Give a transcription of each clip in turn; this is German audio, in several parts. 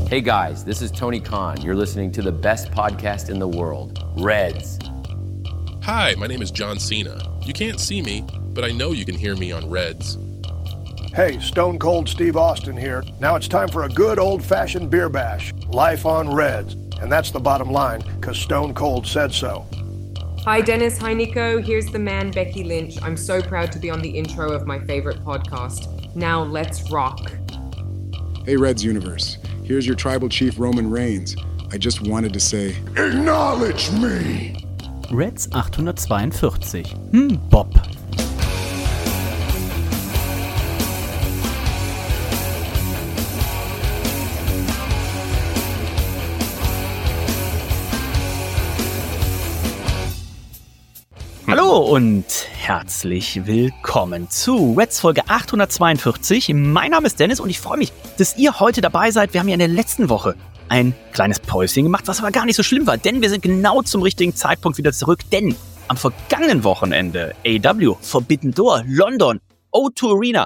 Hey guys, this is Tony Khan. You're listening to the best podcast in the world, Reds. Hi, my name is John Cena. You can't see me, but I know you can hear me on Reds. Hey, Stone Cold Steve Austin here. Now it's time for a good old-fashioned beer bash. Life on Reds. And that's the bottom line, because Stone Cold said so. Hi Dennis, hi Nico, here's the man Becky Lynch. I'm so proud to be on the intro of my favorite podcast. Now let's rock. Hey Reds Universe, here's your tribal chief Roman Reigns. I just wanted to say, Acknowledge me! Reds 842. Bob. Hallo und herzlich willkommen zu Reds Folge 842. Mein Name ist Dennis und ich freue mich, dass ihr heute dabei seid. Wir haben ja in der letzten Woche ein kleines Päuschen gemacht, was aber gar nicht so schlimm war, denn wir sind genau zum richtigen Zeitpunkt wieder zurück, denn am vergangenen Wochenende AEW, Forbidden Door, London, O2 Arena,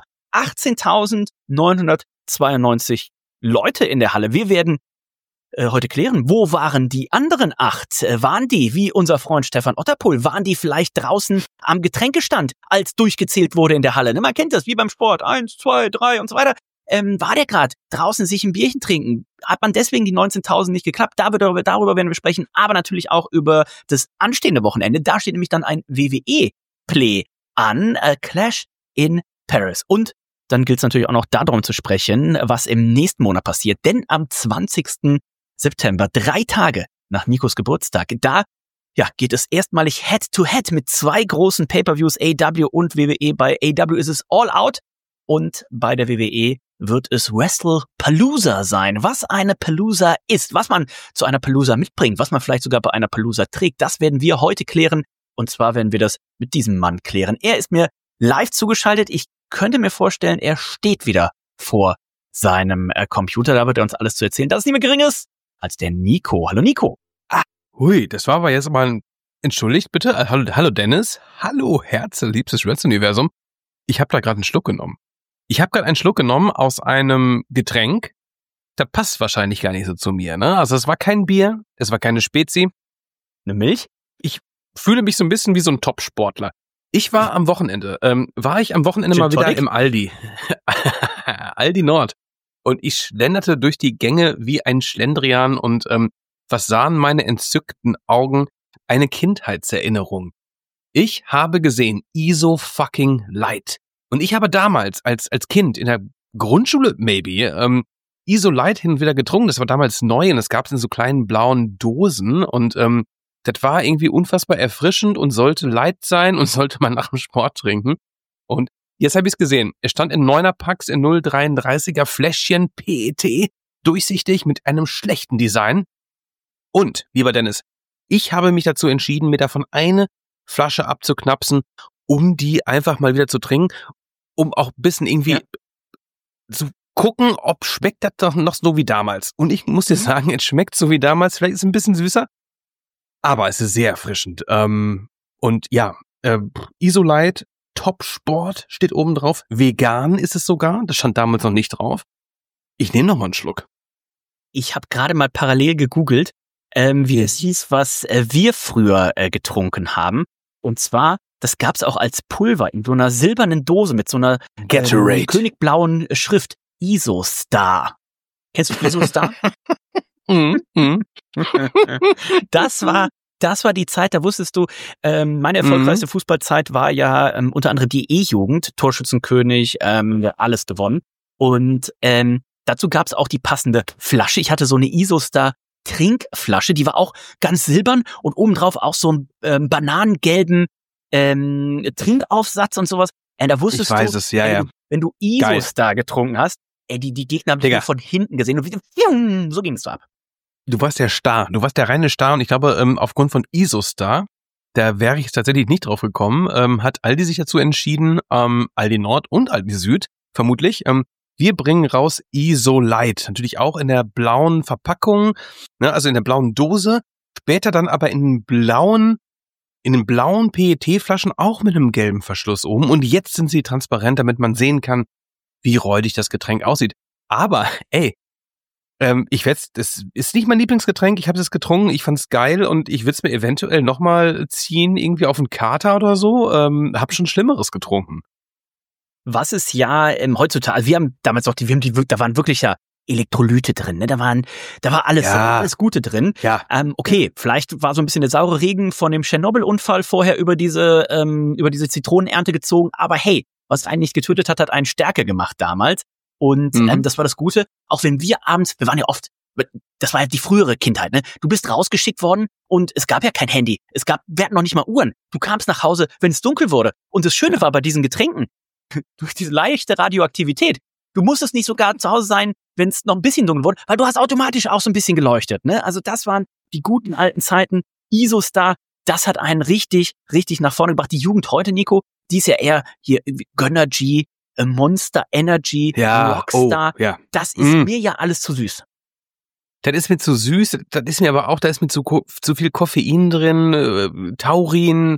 18.992 Leute in der Halle. Wir werden heute klären, wo waren die anderen 8? Waren die, wie unser Freund Stefan Otterpohl, waren die vielleicht draußen am Getränkestand, als durchgezählt wurde in der Halle? Man kennt das, wie beim Sport, 1, 2, 3 und so weiter. War der gerade draußen sich ein Bierchen trinken? Hat man deswegen die 19.000 nicht geklappt? Darüber werden wir sprechen, aber natürlich auch über das anstehende Wochenende. Da steht nämlich dann ein WWE-Play an, Clash in Paris. Und dann gilt es natürlich auch noch darum zu sprechen, was im nächsten Monat passiert, denn am 20. September, 3 Tage nach Nikos Geburtstag, da geht es erstmalig Head-to-Head mit 2 großen Pay-Per-Views, AEW und WWE. Bei AEW ist es All Out und bei der WWE wird es WrestlePalooza sein. Was eine Palooza ist, was man zu einer Palooza mitbringt, was man vielleicht sogar bei einer Palooza trägt, das werden wir heute klären. Und zwar werden wir das mit diesem Mann klären. Er ist mir live zugeschaltet. Ich könnte mir vorstellen, er steht wieder vor seinem Computer. Da wird er uns alles zu erzählen. Das ist niemand Geringes als der Nico. Hallo Nico. Hui, das war aber jetzt mal entschuldigt bitte. Hallo Dennis. Hallo herzliebstes Reds-Universum. Ich habe da gerade einen Schluck genommen. Aus einem Getränk. Das passt wahrscheinlich gar nicht so zu mir, ne? Also es war kein Bier, es war keine Spezi. Eine Milch? Ich fühle mich so ein bisschen wie so ein Top-Sportler. Ich war am Wochenende, mal wieder im Aldi. Aldi Nord. Und ich schlenderte durch die Gänge wie ein Schlendrian und was sahen meine entzückten Augen? Eine Kindheitserinnerung. Ich habe gesehen ISO fucking Light. Und ich habe damals als Kind in der Grundschule ISO Light hin und wieder getrunken. Das war damals neu und es gab es in so kleinen blauen Dosen und das war irgendwie unfassbar erfrischend und sollte Light sein und sollte man nach dem Sport trinken. Und jetzt habe ich es gesehen. Es stand in 9er-Packs in 0,33er Fläschchen PET, durchsichtig mit einem schlechten Design. Und, lieber Dennis, ich habe mich dazu entschieden, mir davon eine Flasche abzuknapsen, um die einfach mal wieder zu trinken, um auch ein bisschen irgendwie zu gucken, ob schmeckt das doch noch so wie damals. Und ich muss dir sagen, es schmeckt so wie damals, vielleicht ist es ein bisschen süßer, aber es ist sehr erfrischend. Isolite, Top-Sport steht oben drauf. Vegan ist es sogar. Das stand damals noch nicht drauf. Ich nehme noch mal einen Schluck. Ich habe gerade mal parallel gegoogelt, wie es hieß, was wir früher getrunken haben. Und zwar, das gab's auch als Pulver in so einer silbernen Dose mit so einer königblauen Schrift. Isostar. Kennst du Isostar? Das war die Zeit, da wusstest du, meine erfolgreichste Fußballzeit war ja unter anderem die E-Jugend, Torschützenkönig, alles gewonnen. Und dazu gab es auch die passende Flasche. Ich hatte so eine Isostar Trinkflasche, die war auch ganz silbern und obendrauf auch so einen bananengelben Trinkaufsatz und sowas. Da wusstest wenn du Isostar getrunken hast, die Gegner haben dich von hinten gesehen und so ging es so ab. Du warst der Star, du warst der reine Star und ich glaube, aufgrund von Isostar, da wäre ich tatsächlich nicht drauf gekommen, hat Aldi sich dazu entschieden, Aldi Nord und Aldi Süd, vermutlich, wir bringen raus ISO Light, natürlich auch in der blauen Verpackung, ne, also in der blauen Dose, später dann aber in den blauen PET-Flaschen auch mit einem gelben Verschluss oben und jetzt sind sie transparent, damit man sehen kann, wie räudig das Getränk aussieht. Aber, Das ist nicht mein Lieblingsgetränk, ich habe es getrunken, ich fand's geil und ich würde es mir eventuell nochmal ziehen, irgendwie auf einen Kater oder so. Hab schon Schlimmeres getrunken. Was ist ja heutzutage, also wir haben damals auch da waren wirklich ja Elektrolyte drin, ne? Da war alles Gute drin. Ja. Okay, vielleicht war so ein bisschen der saure Regen von dem Tschernobyl-Unfall vorher über diese Zitronenernte gezogen, aber hey, was einen nicht getötet hat, hat einen stärker gemacht damals. Und das war das Gute. Auch wenn wir waren ja oft, das war ja die frühere Kindheit, ne? Du bist rausgeschickt worden und es gab ja kein Handy. Wir hatten noch nicht mal Uhren. Du kamst nach Hause, wenn es dunkel wurde. Und das Schöne war bei diesen Getränken, durch diese leichte Radioaktivität, du musstest nicht sogar zu Hause sein, wenn es noch ein bisschen dunkel wurde, weil du hast automatisch auch so ein bisschen geleuchtet, ne? Also das waren die guten alten Zeiten. Isostar, das hat einen richtig, richtig nach vorne gebracht. Die Jugend heute, Nico, die ist ja eher hier Gönnergy, Monster Energy, Rockstar. Oh, ja. Das ist mir ja alles zu süß. Das ist mir zu süß, das ist mir aber auch, da ist mir zu viel Koffein drin, Taurin,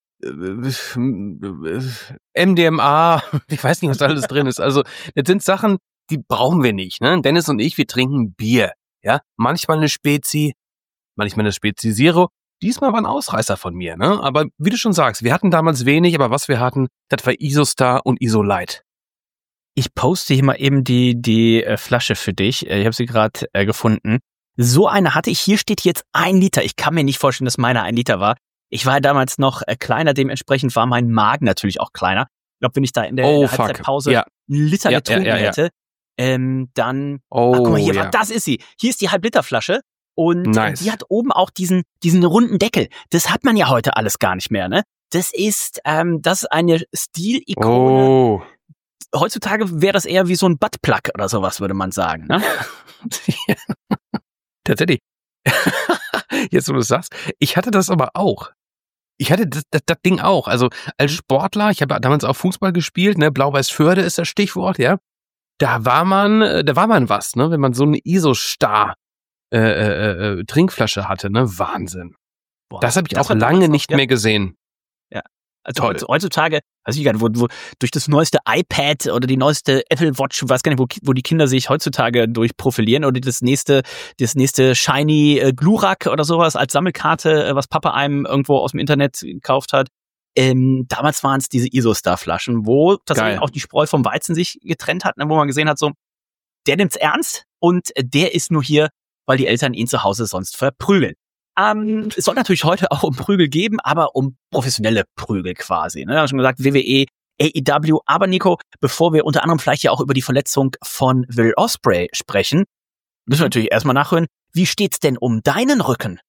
MDMA, ich weiß nicht, was da alles drin ist. Also, das sind Sachen, die brauchen wir nicht, ne? Dennis und ich, wir trinken Bier, ja? Manchmal eine Spezi Zero. Diesmal war ein Ausreißer von mir, ne? Aber wie du schon sagst, wir hatten damals wenig, aber was wir hatten, das war Isostar und Isolight. Ich poste hier mal eben die Flasche für dich. Ich habe sie gerade gefunden. So eine hatte ich. Hier steht jetzt 1 Liter. Ich kann mir nicht vorstellen, dass meine 1 Liter war. Ich war ja damals noch kleiner, demementsprechend war mein Magen natürlich auch kleiner. Ich glaube, wenn ich da in der Halbzeitpause 1 Liter getrunken hätte, dann, guck mal hier, das ist sie. Hier ist die Halb-Liter-Flasche. Und die hat oben auch diesen runden Deckel. Das hat man ja heute alles gar nicht mehr, ne? Das ist eine Stilikone. Oh. Heutzutage wäre das eher wie so ein Buttplug oder sowas, würde man sagen, ne? Tatsächlich. Jetzt, wo du es sagst. Ich hatte das aber auch. Ich hatte das Ding auch. Also als Sportler, ich habe damals auch Fußball gespielt, ne? Blau-Weiß-Förde ist das Stichwort, ja. Da war man was, ne? Wenn man so eine Isostar Trinkflasche hatte, ne? Wahnsinn. Boah, das habe ich auch lange nicht mehr gesehen. Ja. Also heutzutage, weiß ich gar nicht, wo durch das neueste iPad oder die neueste Apple Watch, ich weiß gar nicht, wo die Kinder sich heutzutage durch profilieren, oder das nächste Shiny Glurak oder sowas als Sammelkarte, was Papa einem irgendwo aus dem Internet gekauft hat. Damals waren es diese Isostar-Flaschen, wo tatsächlich auch die Spreu vom Weizen sich getrennt hat, ne, wo man gesehen hat, so, der nimmt's ernst und der ist nur hier, weil die Eltern ihn zu Hause sonst verprügeln. Es soll natürlich heute auch um Prügel geben, aber um professionelle Prügel quasi. Ne? Ich habe schon gesagt, WWE, AEW. Aber Nico, bevor wir unter anderem vielleicht ja auch über die Verletzung von Will Ospreay sprechen, müssen wir natürlich erstmal nachhören, wie steht's denn um deinen Rücken?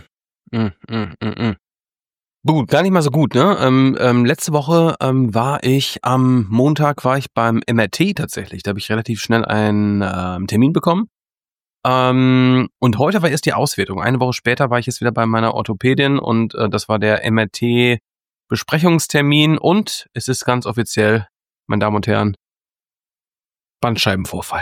Gut, gar nicht mal so gut, ne? Letzte Woche am Montag war ich beim MRT tatsächlich. Da habe ich relativ schnell einen Termin bekommen. Und heute war erst die Auswertung. 1 Woche später war ich jetzt wieder bei meiner Orthopädin und das war der MRT-Besprechungstermin und es ist ganz offiziell, meine Damen und Herren, Bandscheibenvorfall.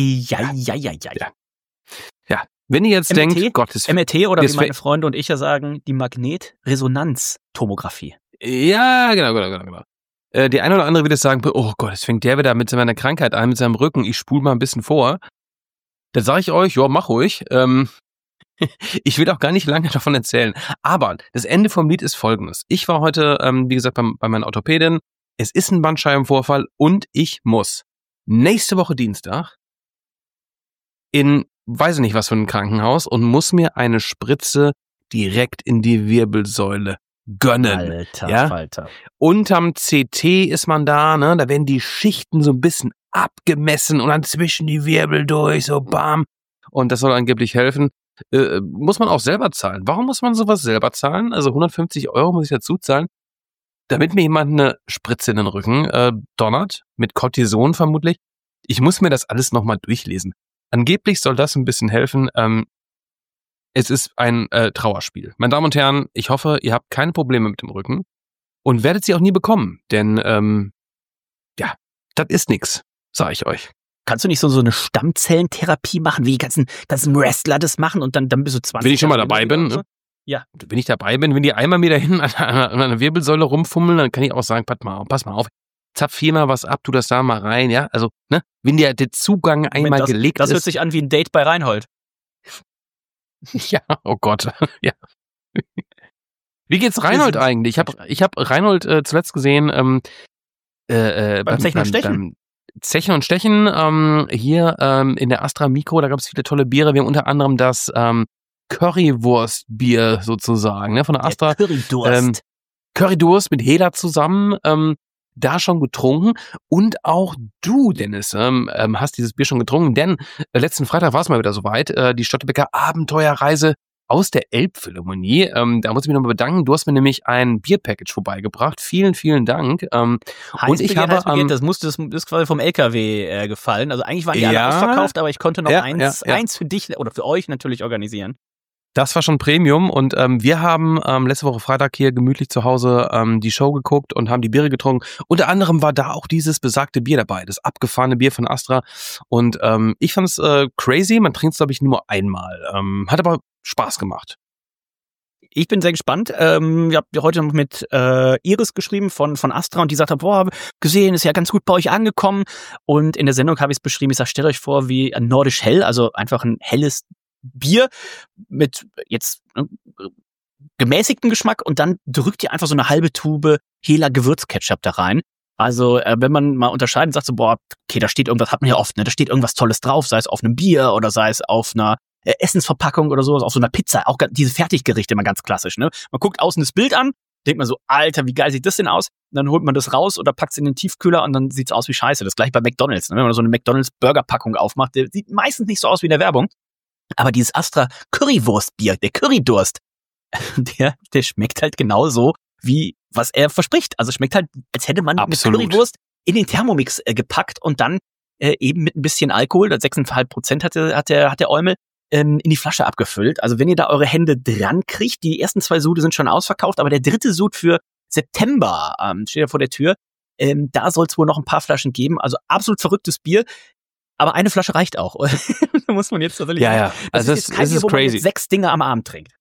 Ja. Wenn ihr jetzt denkt, Gottes MRT oder wie meine Freunde und ich ja sagen, die Magnetresonanztomographie. Ja, genau. Die eine oder andere wird jetzt sagen, oh Gott, jetzt fängt der wieder mit seiner Krankheit an, mit seinem Rücken. Ich spule mal ein bisschen vor. Da sage ich euch, ja, mach ruhig. Ich will auch gar nicht lange davon erzählen. Aber das Ende vom Lied ist folgendes. Ich war heute, wie gesagt, bei meiner Orthopädin. Es ist ein Bandscheibenvorfall und ich muss nächste Woche Dienstag in, weiß ich nicht was für ein Krankenhaus und muss mir eine Spritze direkt in die Wirbelsäule gönnen. Alter. Unterm CT ist man da, ne? Da werden die Schichten so ein bisschen abgemessen und dann zwischen die Wirbel durch, so bam. Und das soll angeblich helfen. Muss man auch selber zahlen. Warum muss man sowas selber zahlen? Also 150 € muss ich dazu zahlen, damit mir jemand eine Spritze in den Rücken donnert, mit Cortison vermutlich. Ich muss mir das alles nochmal durchlesen. Angeblich soll das ein bisschen helfen. Es ist ein Trauerspiel. Meine Damen und Herren, ich hoffe, ihr habt keine Probleme mit dem Rücken und werdet sie auch nie bekommen, denn das ist nix, sag ich euch. Kannst du nicht so eine Stammzellentherapie machen, wie die ganzen Wrestler das machen und dann bist du 20 Wenn ich schon mal dabei bin, so? Ja. Wenn ich dabei bin, wenn die einmal mir da hinten an einer Wirbelsäule rumfummeln, dann kann ich auch sagen, pass mal auf, zapf hier mal was ab, tu das da mal rein, ja. Also, ne, wenn der Zugang einmal gelegt ist. Das hört sich an wie ein Date bei Reinhold. Ja, oh Gott, ja. Wie geht's Reinhold eigentlich? Ich hab Reinhold zuletzt gesehen beim Zechen und Stechen. Zechen und Stechen hier in der Astra Mikro, da gab es viele tolle Biere. Wir haben unter anderem das Currywurstbier sozusagen, ne, von der Astra. Currydurst. Currydurst mit Hela zusammen, da schon getrunken. Und auch du, Dennis, hast dieses Bier schon getrunken, denn letzten Freitag war es mal wieder soweit, die Störtebeker Abenteuerreise aus der Elbphilharmonie. Da muss ich mich nochmal bedanken. Du hast mir nämlich ein Bierpackage vorbeigebracht. Vielen, vielen Dank. Und ich habe das ist quasi vom LKW gefallen. Also eigentlich waren die alle ausverkauft, aber ich konnte noch eins für dich oder für euch natürlich organisieren. Das war schon Premium und wir haben letzte Woche Freitag hier gemütlich zu Hause die Show geguckt und haben die Biere getrunken. Unter anderem war da auch dieses besagte Bier dabei, das abgefahrene Bier von Astra. Und ich fand es crazy, man trinkt es, glaube ich, nur einmal. Hat aber Spaß gemacht. Ich bin sehr gespannt. Ich habe heute noch mit Iris geschrieben von Astra und die sagt, gesehen, ist ja ganz gut bei euch angekommen. Und in der Sendung habe ich es beschrieben, ich sage, stellt euch vor wie ein Nordisch Hell, also einfach ein helles Bier mit jetzt gemäßigtem Geschmack und dann drückt ihr einfach so eine halbe Tube Hela Gewürzketchup da rein. Also wenn man mal unterscheidet, sagt so, okay, da steht irgendwas, hat man ja oft, ne, da steht irgendwas Tolles drauf, sei es auf einem Bier oder sei es auf einer Essensverpackung oder sowas, auf so einer Pizza, auch diese Fertiggerichte immer ganz klassisch, ne? Man guckt außen das Bild an, denkt man so, Alter, wie geil sieht das denn aus? Und dann holt man das raus oder packt es in den Tiefkühler und dann sieht's aus wie Scheiße. Das gleich bei McDonald's, ne? Wenn man so eine McDonald's Burgerpackung aufmacht, der sieht meistens nicht so aus wie in der Werbung. Aber dieses Astra Currywurstbier, der Currydurst, der schmeckt halt genauso, wie was er verspricht. Also schmeckt halt, als hätte man eine Currywurst in den Thermomix gepackt und dann eben mit ein bisschen Alkohol, 6,5% hat der Eumel, in die Flasche abgefüllt. Also wenn ihr da eure Hände dran kriegt, die ersten 2 Sude sind schon ausverkauft, aber der 3. Sud für September steht ja vor der Tür. Da soll es wohl noch ein paar Flaschen geben. Also absolut verrücktes Bier. Aber eine Flasche reicht auch. Da muss man jetzt tatsächlich sagen. Ja. Also das ist crazy. Man 6 Dinge am Abend trinkt.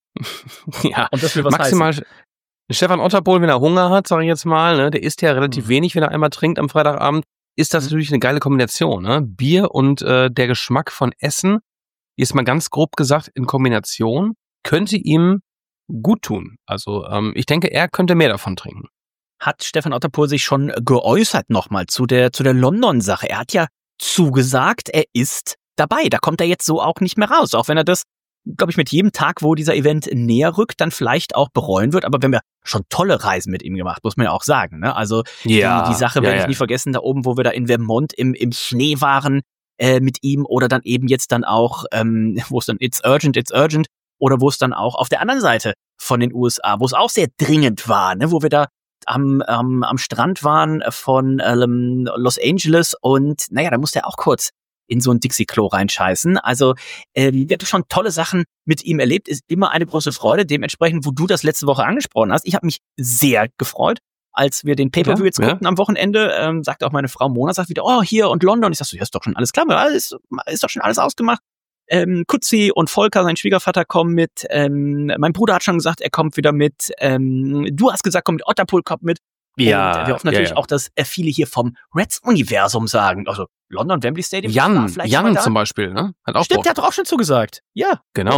Ja. Und das will was maximal heißen. Stefan Otterpohl, wenn er Hunger hat, sage ich jetzt mal, ne, der isst ja relativ wenig, wenn er einmal trinkt am Freitagabend, ist das natürlich eine geile Kombination. Ne? Bier und der Geschmack von Essen, ist mal ganz grob gesagt in Kombination, könnte ihm gut tun. Also ich denke, er könnte mehr davon trinken. Hat Stefan Otterpohl sich schon geäußert nochmal zu der London-Sache? Er hat ja zugesagt, er ist dabei. Da kommt er jetzt so auch nicht mehr raus. Auch wenn er das, glaube ich, mit jedem Tag, wo dieser Event näher rückt, dann vielleicht auch bereuen wird. Aber wir haben ja schon tolle Reisen mit ihm gemacht, muss man ja auch sagen. Ne? Also die Sache werde ich nie vergessen, da oben, wo wir da in Vermont im Schnee waren mit ihm oder dann eben jetzt dann auch, wo es dann It's Urgent oder wo es dann auch auf der anderen Seite von den USA, wo es auch sehr dringend war, ne? Wo wir da am Strand waren von Los Angeles und naja, da musste er auch kurz in so ein Dixie-Klo reinscheißen. Also wir haben schon tolle Sachen mit ihm erlebt, ist immer eine große Freude. Dementsprechend, wo du das letzte Woche angesprochen hast, ich habe mich sehr gefreut, als wir den Pay-Per-View jetzt guckten am Wochenende, sagte auch meine Frau Mona, sagt wieder, hier und London. Ich sag so, ja, ist doch schon alles klar, ist doch schon alles ausgemacht. Kutzi und Volker, sein Schwiegervater, kommen mit. Mein Bruder hat schon gesagt, er kommt wieder mit. Du hast gesagt, Otterpohl kommt mit. Ja. Und wir hoffen natürlich auch, dass viele hier vom Reds-Universum sagen. Also London, Wembley Stadium. Jan zum Beispiel, ne? Hat auch Stimmt, der hat doch auch schon zugesagt. Ja. Genau.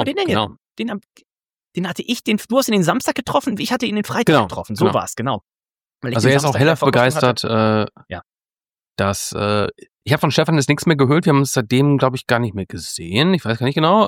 Den hatte ich, du hast ihn den Samstag getroffen, ich hatte ihn den Freitag getroffen. So war's, genau. Also er ist auch hellauf begeistert, dass ich habe von Stefan jetzt nichts mehr gehört. Wir haben uns seitdem, glaube ich, gar nicht mehr gesehen. Ich weiß gar nicht genau.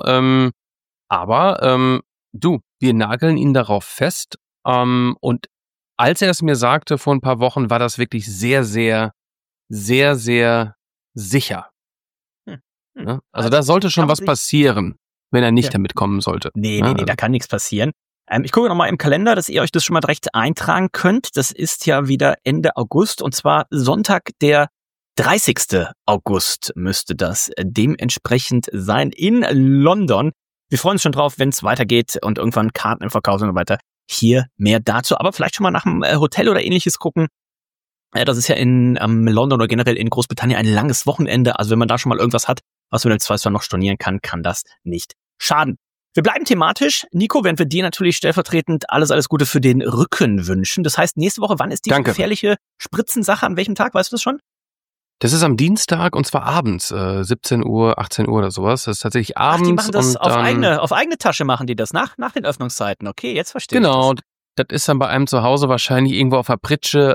Aber wir nageln ihn darauf fest. Und als er es mir sagte vor ein paar Wochen, war das wirklich sehr, sehr, sehr, sehr sicher. Ja? Also da sollte schon was passieren, wenn er nicht damit kommen sollte. Nee, da kann nichts passieren. Ich gucke nochmal im Kalender, dass ihr euch das schon mal direkt eintragen könnt. Das ist ja wieder Ende August und zwar Sonntag, der 30. August müsste das dementsprechend sein in London. Wir freuen uns schon drauf, wenn es weitergeht und irgendwann Karten im Verkauf und so weiter. Hier mehr dazu, aber vielleicht schon mal nach einem Hotel oder ähnliches gucken. Das ist ja in London oder generell in Großbritannien ein langes Wochenende. Also wenn man da schon mal irgendwas hat, was man im Zweifelsfall noch stornieren kann, kann das nicht schaden. Wir bleiben thematisch. Nico, während wir dir natürlich stellvertretend alles Gute für den Rücken wünschen. Das heißt, nächste Woche, wann ist die gefährliche Spritzensache? An welchem Tag? Weißt du das schon? Das ist am Dienstag und zwar abends, 17 Uhr, 18 Uhr oder sowas. Das ist tatsächlich abends. Ach, die machen das und auf eigene Tasche, machen die das, nach den Öffnungszeiten. Okay, jetzt verstehe ich das. Genau, das ist dann bei einem zu Hause wahrscheinlich irgendwo auf der Pritsche.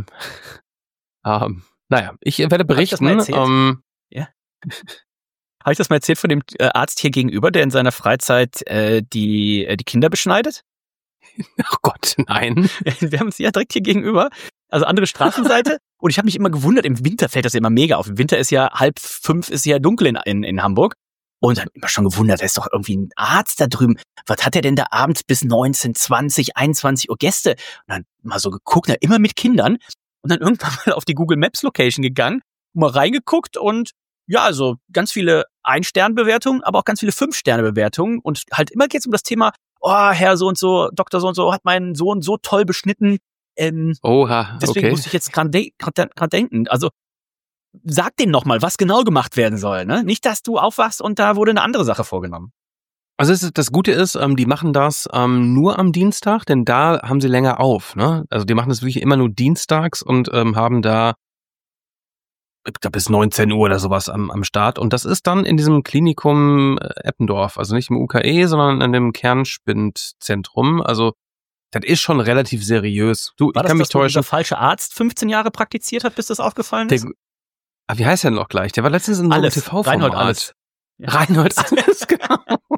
Naja, ich werde berichten. Ja. Habe ich das mal erzählt von dem Arzt hier gegenüber, der in seiner Freizeit die Kinder beschneidet? Ach Gott, nein. Wir haben es ja direkt hier gegenüber. Also andere Straßenseite. Und ich habe mich immer gewundert, im Winter fällt das ja immer mega auf. Im Winter ist ja 4:30 ist ja dunkel in Hamburg. Und habe immer schon gewundert, da ist doch irgendwie ein Arzt da drüben. Was hat der denn da abends bis 19, 20, 21 Uhr Gäste? Und dann mal so geguckt, immer mit Kindern. Und dann irgendwann mal auf die Google Maps Location gegangen, mal reingeguckt und ja, also ganz viele 1-Sterne-Bewertungen, aber auch ganz viele 5-Sterne-Bewertungen. Und halt immer geht's um das Thema, Herr so und so, Doktor so und so hat meinen Sohn so toll beschnitten. Oha, deswegen musste ich jetzt dran denken. Also sag denen nochmal, was genau gemacht werden soll. Ne? Nicht, dass du aufwachst und da wurde eine andere Sache vorgenommen. Also das Gute ist, die machen das nur am Dienstag, denn da haben sie länger auf. Ne? Also die machen das wirklich immer nur dienstags und haben da, ich glaube, bis 19 Uhr oder sowas am Start. Und das ist dann in diesem Klinikum Eppendorf, also nicht im UKE, sondern in dem Kernspindzentrum. Also das ist schon relativ seriös. Du, War ich kann mich täuschen. Wo dieser falsche Arzt 15 Jahre praktiziert hat, bis das aufgefallen ist? Wie heißt der denn noch gleich? Der war letztens in so einem TV-Format. Reinhold Alles. Ja. Reinhold Alles, genau.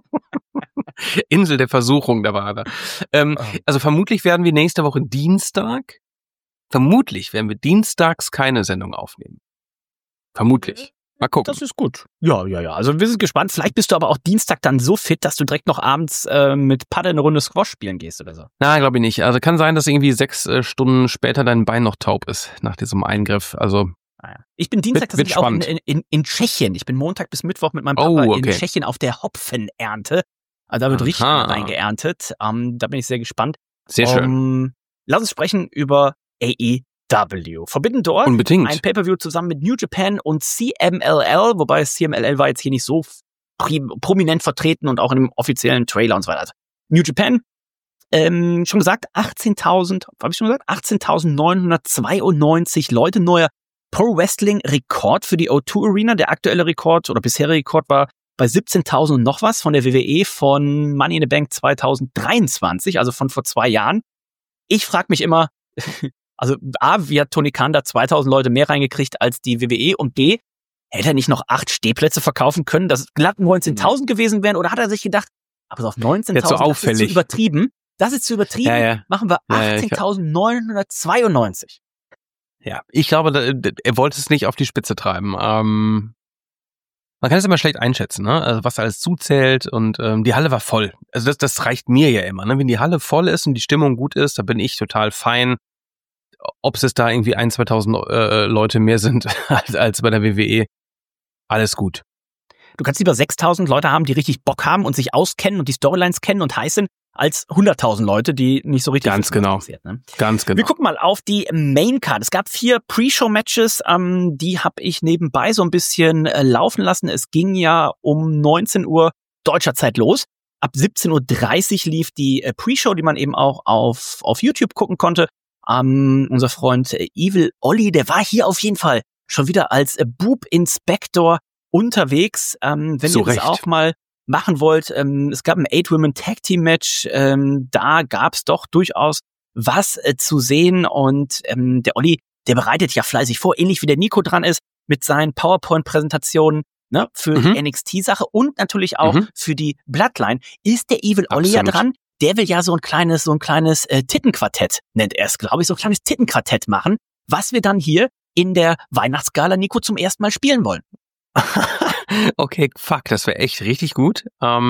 Insel der Versuchung, da war er. Also vermutlich werden wir nächste Woche Dienstag, dienstags keine Sendung aufnehmen. Vermutlich. Mal gucken. Das ist gut. Ja. Also wir sind gespannt. Vielleicht bist du aber auch Dienstag dann so fit, dass du direkt noch abends mit Paddel eine Runde Squash spielen gehst oder so. Na, glaube ich nicht. Also kann sein, dass irgendwie 6 Stunden später dein Bein noch taub ist nach diesem Eingriff. Also ich bin Dienstag tatsächlich auch in Tschechien. Ich bin Montag bis Mittwoch mit meinem Papa in Tschechien auf der Hopfenernte. Also da wird richtig Wein geerntet. Da bin ich sehr gespannt. Sehr schön. Lass uns sprechen über AEW. Forbidden Door. Unbedingt. Ein Pay-Per-View zusammen mit New Japan und CMLL, wobei CMLL war jetzt hier nicht so prominent vertreten und auch in dem offiziellen Trailer und so weiter. Also New Japan, schon gesagt, 18.992 Leute, neuer Pro-Wrestling-Rekord für die O2 Arena. Der aktuelle Rekord oder bisherige Rekord war bei 17.000 und noch was von der WWE von Money in the Bank 2023, also von vor 2 Jahren. Ich frage mich immer, also A, wie hat Tony Khan da 2.000 Leute mehr reingekriegt als die WWE und B, hätte er nicht noch 8 Stehplätze verkaufen können, dass glatt 19.000 gewesen wären oder hat er sich gedacht, aber auf 19.000, das ist zu übertrieben. Das ist zu übertrieben. Ja. Machen wir 18.992. Ja, ich glaube, er wollte es nicht auf die Spitze treiben. Man kann es immer schlecht einschätzen, ne? Also was alles zuzählt und die Halle war voll. Also das reicht mir ja immer, ne? Wenn die Halle voll ist und die Stimmung gut ist, da bin ich total fein. Ob es da irgendwie 1.000-2.000 Leute mehr sind als bei der WWE, alles gut. Du kannst lieber 6.000 Leute haben, die richtig Bock haben und sich auskennen und die Storylines kennen und heiß sind, als 100.000 Leute, die nicht so richtig... Ganz genau. Ne? Ganz genau. Wir gucken mal auf die Maincard. Es gab 4 Pre-Show-Matches, die habe ich nebenbei so ein bisschen laufen lassen. Es ging ja um 19 Uhr deutscher Zeit los. Ab 17.30 Uhr lief die Pre-Show, die man eben auch auf YouTube gucken konnte. Unser Freund Evil Olli, der war hier auf jeden Fall schon wieder als Boob Inspector unterwegs. Wenn ihr das auch mal machen wollt, es gab ein 8-Women-Tag-Team-Match, da gab's doch durchaus was zu sehen und der Olli, der bereitet ja fleißig vor, ähnlich wie der Nico dran ist, mit seinen PowerPoint-Präsentationen, ne, für die NXT-Sache und natürlich auch für die Bloodline. Ist der Evil Olli ja dran? Der will ja so ein kleines Tittenquartett, nennt er es, glaube ich, so ein kleines Tittenquartett machen, was wir dann hier in der Weihnachtsgala, Nico, zum ersten Mal spielen wollen. Okay, fuck, das wäre echt richtig gut.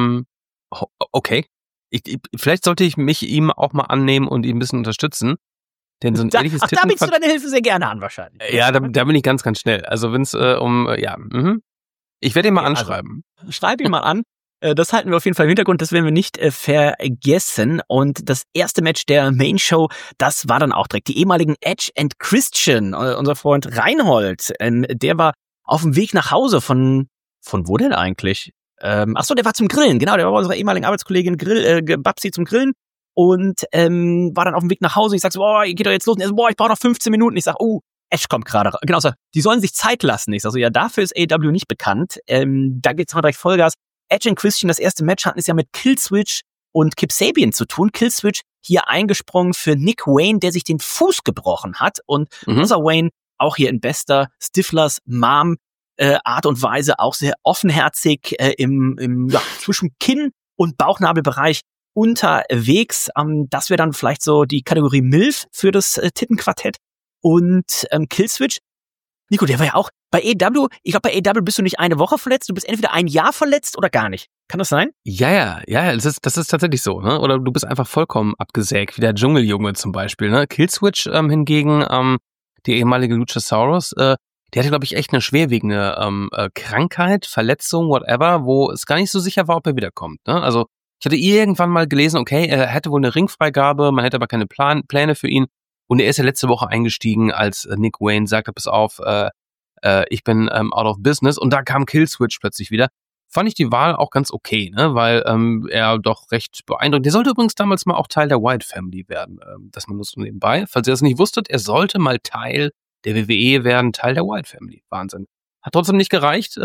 Okay. Vielleicht sollte ich mich ihm auch mal annehmen und ihn ein bisschen unterstützen. Denn so ein ehrliches da bietest du deine Hilfe sehr gerne an, wahrscheinlich. Ja, da bin ich ganz, ganz schnell. Also wenn es ich werde ihn mal anschreiben. Also, schreib ihn mal an. Das halten wir auf jeden Fall im Hintergrund, das werden wir nicht vergessen. Und das erste Match der Main Show, das war dann auch direkt die ehemaligen Edge and Christian. Unser Freund Reinhold, der war auf dem Weg nach Hause von wo denn eigentlich? Achso, der war zum Grillen, genau, der war bei unserer ehemaligen Arbeitskollegin Babsi zum Grillen und war dann auf dem Weg nach Hause. Ich sag so, geht doch jetzt los. Und er so, ich brauche noch 15 Minuten. Ich sag, Edge kommt gerade. Genau, so, die sollen sich Zeit lassen. Ich sag so, ja, dafür ist AEW nicht bekannt. Da geht's mal direkt Vollgas. Edge und Christian, das erste Match, hatten es ja mit Killswitch und Kip Sabian zu tun. Killswitch hier eingesprungen für Nick Wayne, der sich den Fuß gebrochen hat. Und unser Wayne auch hier in bester Stiflers Mom Art und Weise auch sehr offenherzig zwischen Kinn- und Bauchnabelbereich unterwegs. Das wäre dann vielleicht so die Kategorie MILF für das Tittenquartett. Und Killswitch, Nico, der war ja auch bei AEW. Ich glaube, bei AEW bist du nicht eine Woche verletzt, du bist entweder ein Jahr verletzt oder gar nicht. Kann das sein? Ja, das ist tatsächlich so, ne? Oder du bist einfach vollkommen abgesägt, wie der Dschungeljunge zum Beispiel, ne? Killswitch hingegen, die ehemalige Luchasaurus, die hatte, glaube ich, echt eine schwerwiegende Krankheit, Verletzung, whatever, wo es gar nicht so sicher war, ob er wiederkommt, ne? Also ich hatte irgendwann mal gelesen, okay, er hätte wohl eine Ringfreigabe, man hätte aber keine Pläne für ihn. Und er ist ja letzte Woche eingestiegen, als Nick Wayne sagte, pass auf, ich bin out of business. Und da kam Killswitch plötzlich wieder. Fand ich die Wahl auch ganz okay, ne, weil er doch recht beeindruckend. Der sollte übrigens damals mal auch Teil der Wyatt Family werden. Das man so nebenbei. Falls ihr das nicht wusstet, er sollte mal Teil der WWE werden, Teil der Wyatt Family. Wahnsinn. Hat trotzdem nicht gereicht.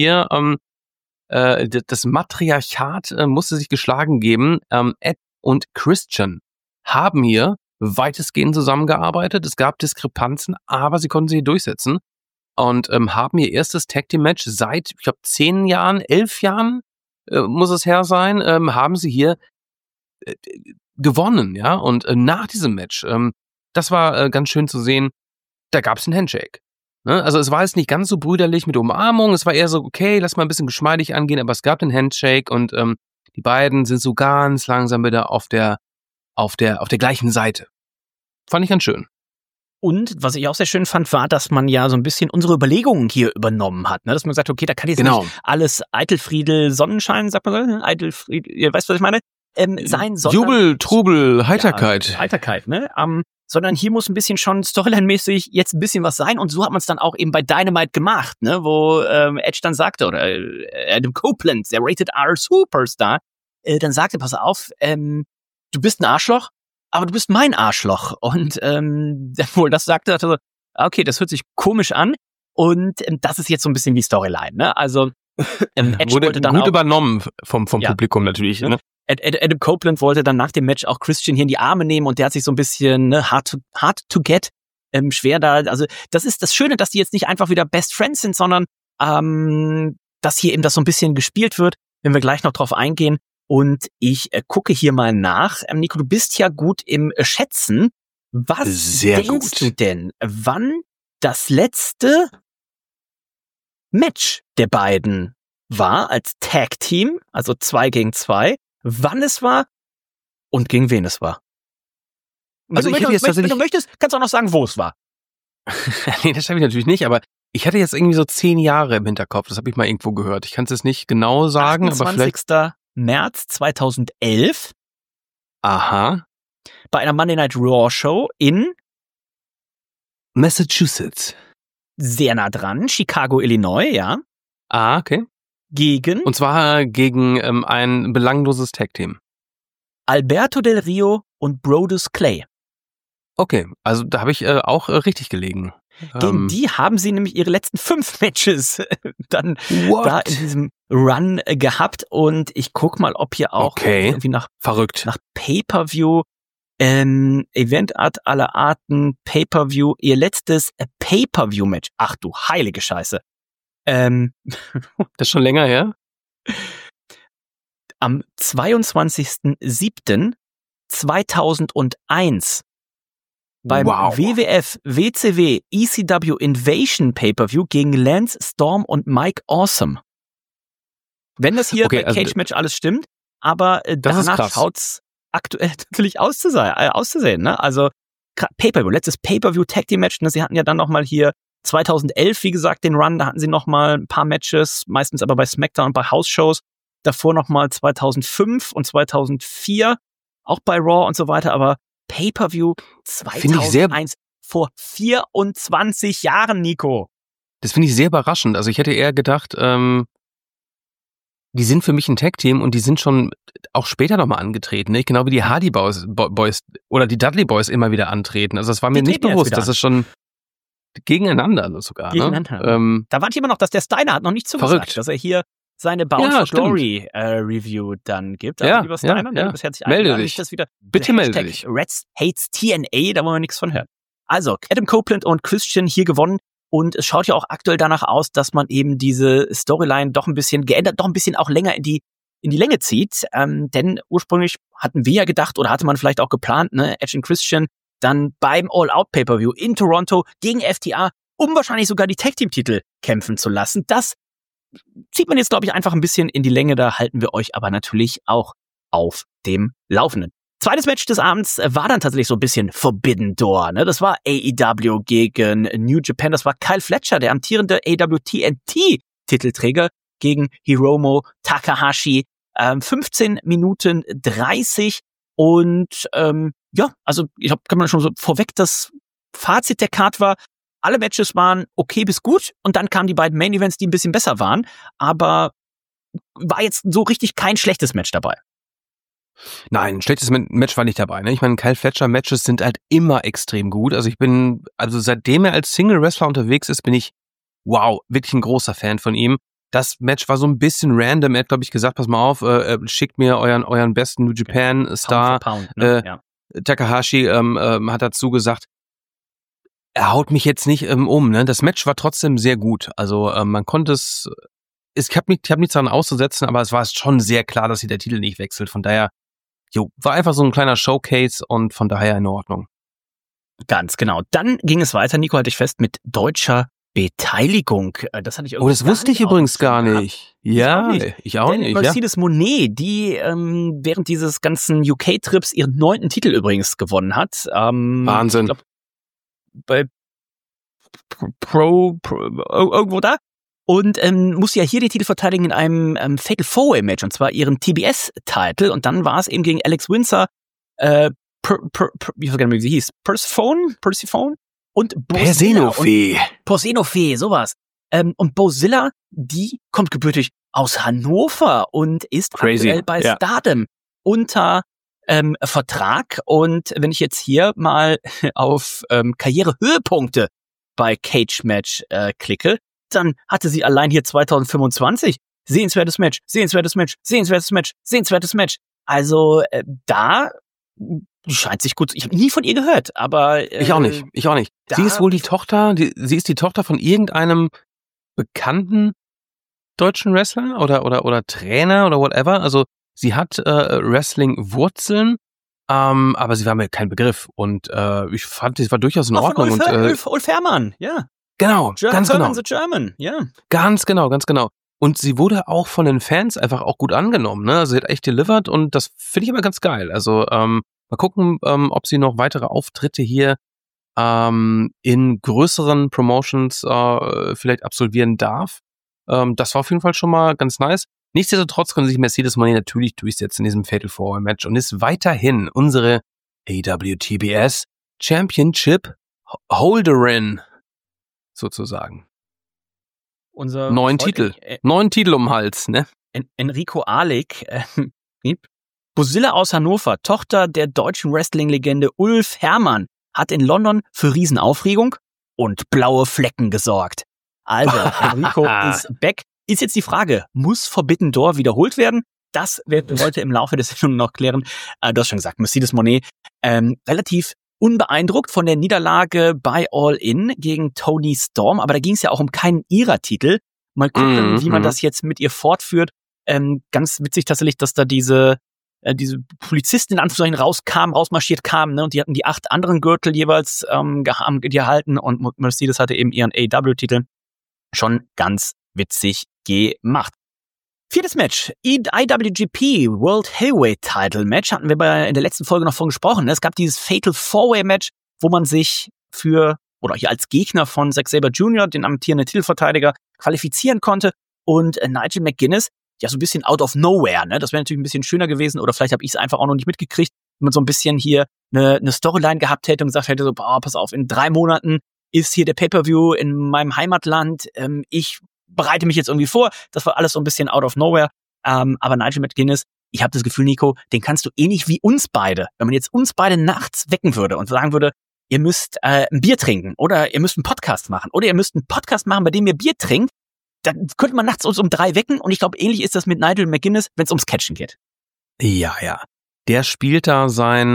Das Matriarchat musste sich geschlagen geben. Ed und Christian haben hier weitestgehend zusammengearbeitet. Es gab Diskrepanzen, aber sie konnten sich durchsetzen und haben ihr erstes Tag-Team-Match seit, ich glaube, 10 Jahren, 11 Jahren muss es her sein, haben sie hier gewonnen, ja. Und nach diesem Match, das war ganz schön zu sehen, da gab es einen Handshake. Ne? Also es war jetzt nicht ganz so brüderlich mit Umarmung, es war eher so, okay, lass mal ein bisschen geschmeidig angehen, aber es gab den Handshake und die beiden sind so ganz langsam wieder auf der gleichen Seite. Fand ich ganz schön. Und was ich auch sehr schön fand, war, dass man ja so ein bisschen unsere Überlegungen hier übernommen hat. Ne? Dass man gesagt hat, okay, da kann jetzt nicht alles Eitelfriedel, Sonnenschein, sagt man so, Eitelfriedel, ihr weißt, was ich meine, sein, sondern... Jubel, Trubel, Heiterkeit. Ja, Heiterkeit, ne? Sondern hier muss ein bisschen schon Storyline-mäßig jetzt ein bisschen was sein. Und so hat man es dann auch eben bei Dynamite gemacht, ne? Wo Edge dann sagte, oder Adam Copeland, der Rated R Superstar, dann sagte, pass auf, du bist ein Arschloch, aber du bist mein Arschloch. Und wohl das sagte, dachte so, okay, das hört sich komisch an. Und das ist jetzt so ein bisschen die Storyline, ne? Also Edge wurde dann gut übernommen vom Publikum natürlich, ne? Adam Copeland wollte dann nach dem Match auch Christian hier in die Arme nehmen und der hat sich so ein bisschen hard to get, schwer da. Also das ist das Schöne, dass die jetzt nicht einfach wieder Best Friends sind, sondern dass hier eben das so ein bisschen gespielt wird, wenn wir gleich noch drauf eingehen. Und ich gucke hier mal nach. Nico, du bist ja gut im Schätzen. Was denkst du denn, wann das letzte Match der beiden war als Tag-Team, also 2 gegen 2, wann es war und gegen wen es war? Also wenn du möchtest, kannst du auch noch sagen, wo es war. Nee, das schaffe ich natürlich nicht, aber ich hatte jetzt irgendwie so 10 Jahre im Hinterkopf. Das habe ich mal irgendwo gehört. Ich kann es jetzt nicht genau sagen, 28. aber vielleicht... März 2011. Aha. Bei einer Monday Night Raw Show in Massachusetts. Sehr nah dran. Chicago, Illinois, ja. Ah, okay. Und zwar gegen ein belangloses Tag-Team. Alberto Del Rio und Brodus Clay. Okay, also da habe ich auch richtig gelegen. Gegen die haben sie nämlich ihre letzten 5 Matches dann da in diesem Run gehabt. Und ich guck mal, ob hier auch irgendwie nach Pay-Per-View, Eventart aller Arten, Pay-Per-View, ihr letztes Pay-Per-View-Match. Ach du heilige Scheiße. Das ist schon länger her? Am 22.07.2001 beim WWF WCW ECW Invasion Pay-Per-View gegen Lance Storm und Mike Awesome. Wenn das hier bei Cage Match alles stimmt, aber danach schaut's aktuell natürlich auszusehen, ne? Also Pay-Per-View, letztes Pay-Per-View Tag Team Match, ne? Sie hatten ja dann nochmal hier 2011, wie gesagt, den Run, da hatten sie nochmal ein paar Matches, meistens aber bei SmackDown und bei House-Shows. Davor nochmal 2005 und 2004, auch bei Raw und so weiter, aber Pay-Per-View 2001, vor 24 Jahren, Nico. Das finde ich sehr überraschend. Also ich hätte eher gedacht, die sind für mich ein Tag-Team und die sind schon auch später nochmal angetreten, nicht? Genau wie die Hardy Boys oder die Dudley Boys immer wieder antreten. Also das war mir nicht bewusst, das ist schon gegeneinander sogar. Gegeneinander. Ne? Da warte ich immer noch, dass der Steiner hat noch nicht zugesagt, dass er hier seine Bound for Glory Review dann gibt. Also lieber Steiner, der bist herzlich melde dich. Bitte melde dich. Reds Hates TNA, da wollen wir nichts von hören. Also, Adam Copeland und Christian hier gewonnen. Und es schaut ja auch aktuell danach aus, dass man eben diese Storyline doch ein bisschen geändert, doch ein bisschen auch länger in die Länge zieht. Denn ursprünglich hatten wir ja gedacht, oder hatte man vielleicht auch geplant, ne, Edge und Christian dann beim All-Out-Pay-Per-View in Toronto gegen FTA, um wahrscheinlich sogar die Tag-Team-Titel kämpfen zu lassen. Das zieht man jetzt, glaube ich, einfach ein bisschen in die Länge. Da halten wir euch aber natürlich auch auf dem Laufenden. Zweites Match des Abends war dann tatsächlich so ein bisschen Forbidden Door. Ne? Das war AEW gegen New Japan. Das war Kyle Fletcher, der amtierende AEW TNT-Titelträger, gegen Hiromu Takahashi. 15 Minuten 30. Und also ich glaube, kann man schon so vorweg, das Fazit der Card war, alle Matches waren okay bis gut. Und dann kamen die beiden Main Events, die ein bisschen besser waren. Aber war jetzt so richtig kein schlechtes Match dabei. Nein, ein schlechtes Match war nicht dabei. Ne? Ich meine, Kyle Fletcher Matches sind halt immer extrem gut. Also seitdem er als Single-Wrestler unterwegs ist, bin ich, wirklich ein großer Fan von ihm. Das Match war so ein bisschen random. Er hat, glaube ich, gesagt, pass mal auf, schickt mir euren besten New Japan-Star. Pound, ne? Takahashi hat dazu gesagt, er haut mich jetzt nicht um. Ne? Das Match war trotzdem sehr gut. Also man konnte ich hab nichts daran auszusetzen, aber es war schon sehr klar, dass hier der Titel nicht wechselt. Von daher, war einfach so ein kleiner Showcase und von daher in Ordnung. Ganz genau. Dann ging es weiter, Nico, halte ich fest, mit deutscher Beteiligung. Das hatte ich das wusste ich übrigens gar nicht. Ja, ich auch nicht. Mercedes Monet, die während dieses ganzen UK-Trips ihren 9. Titel übrigens gewonnen hat. Wahnsinn. Ich glaub, bei irgendwo da. Und muss ja hier die Titel verteidigen in einem Fatal 4-Way-Match, und zwar ihren TBS-Titel. Und dann war es eben gegen Alex Windsor, ich vergesse nicht, wie sie hieß, Persephone und Porsenofe, sowas. Und Bozilla, die kommt gebürtig aus Hannover und ist aktuell bei Stardom unter Vertrag. Und wenn ich jetzt hier mal auf Karrierehöhepunkte bei Cage Match klicke, dann hatte sie allein hier 2025 sehenswertes Match. Also da scheint sich gut. Ich habe nie von ihr gehört, aber ich auch nicht. Sie ist wohl die Tochter. Sie ist die Tochter von irgendeinem bekannten deutschen Wrestler oder Trainer oder whatever. Also sie hat Wrestling-Wurzeln, aber sie war mir kein Begriff. Und ich fand, sie war durchaus in Ordnung. Ulf Herrmann, ja. Genau, ganz genau. The German, ja. Ganz genau. Und sie wurde auch von den Fans einfach auch gut angenommen, ne? Sie hat echt delivered und das finde ich immer ganz geil. Also mal gucken, ob sie noch weitere Auftritte hier in größeren Promotions vielleicht absolvieren darf. Das war auf jeden Fall schon mal ganz nice. Nichtsdestotrotz können sich Mercedes Moné natürlich durchsetzen in diesem Fatal 4-Way-Match und ist weiterhin unsere AWTBS Championship Holderin sozusagen. Unser 9 Titel. 9 Titel um den Hals, ne? Enrico Ahlig, Bozilla aus Hannover, Tochter der deutschen Wrestling-Legende Ulf Herrmann, hat in London für Riesenaufregung und blaue Flecken gesorgt. Also, Enrico ist back. Ist jetzt die Frage, muss Forbidden Door wiederholt werden? Das werden wir heute im Laufe der Sendung noch klären. Du hast schon gesagt, Mercedes Moné relativ unbeeindruckt von der Niederlage bei All In gegen Toni Storm, aber da ging es ja auch um keinen ihrer Titel. Mal gucken, wie man das jetzt mit ihr fortführt. Ganz witzig tatsächlich, dass da diese Polizisten in Anführungszeichen rausmarschiert kamen, ne, und die hatten die 8 anderen Gürtel jeweils gehalten und Mercedes hatte eben ihren AEW-Titel. Schon ganz witzig gemacht. 4. Match, IWGP World Heavyweight Title Match, hatten wir in der letzten Folge noch von gesprochen. Es gab dieses Fatal 4-Way Match, wo man sich hier als Gegner von Zack Sabre Jr., den amtierenden Titelverteidiger, qualifizieren konnte. Und Nigel McGuinness, ja so ein bisschen out of nowhere, ne? Das wäre natürlich ein bisschen schöner gewesen, oder vielleicht habe ich es einfach auch noch nicht mitgekriegt, wenn man so ein bisschen hier eine Storyline gehabt hätte und gesagt hätte, so, pass auf, in 3 Monaten ist hier der Pay-Per-View in meinem Heimatland, ich bereite mich jetzt irgendwie vor. Das war alles so ein bisschen out of nowhere. Aber Nigel McGuinness, ich habe das Gefühl, Nico, den kannst du ähnlich wie uns beide, wenn man jetzt uns beide nachts wecken würde und sagen würde, ihr müsst ein Bier trinken oder ihr müsst einen Podcast machen oder ihr müsst einen Podcast machen, bei dem ihr Bier trinkt, dann könnte man nachts uns um 3 wecken und ich glaube, ähnlich ist das mit Nigel McGuinness, wenn es ums Catchen geht. Ja. Der spielt da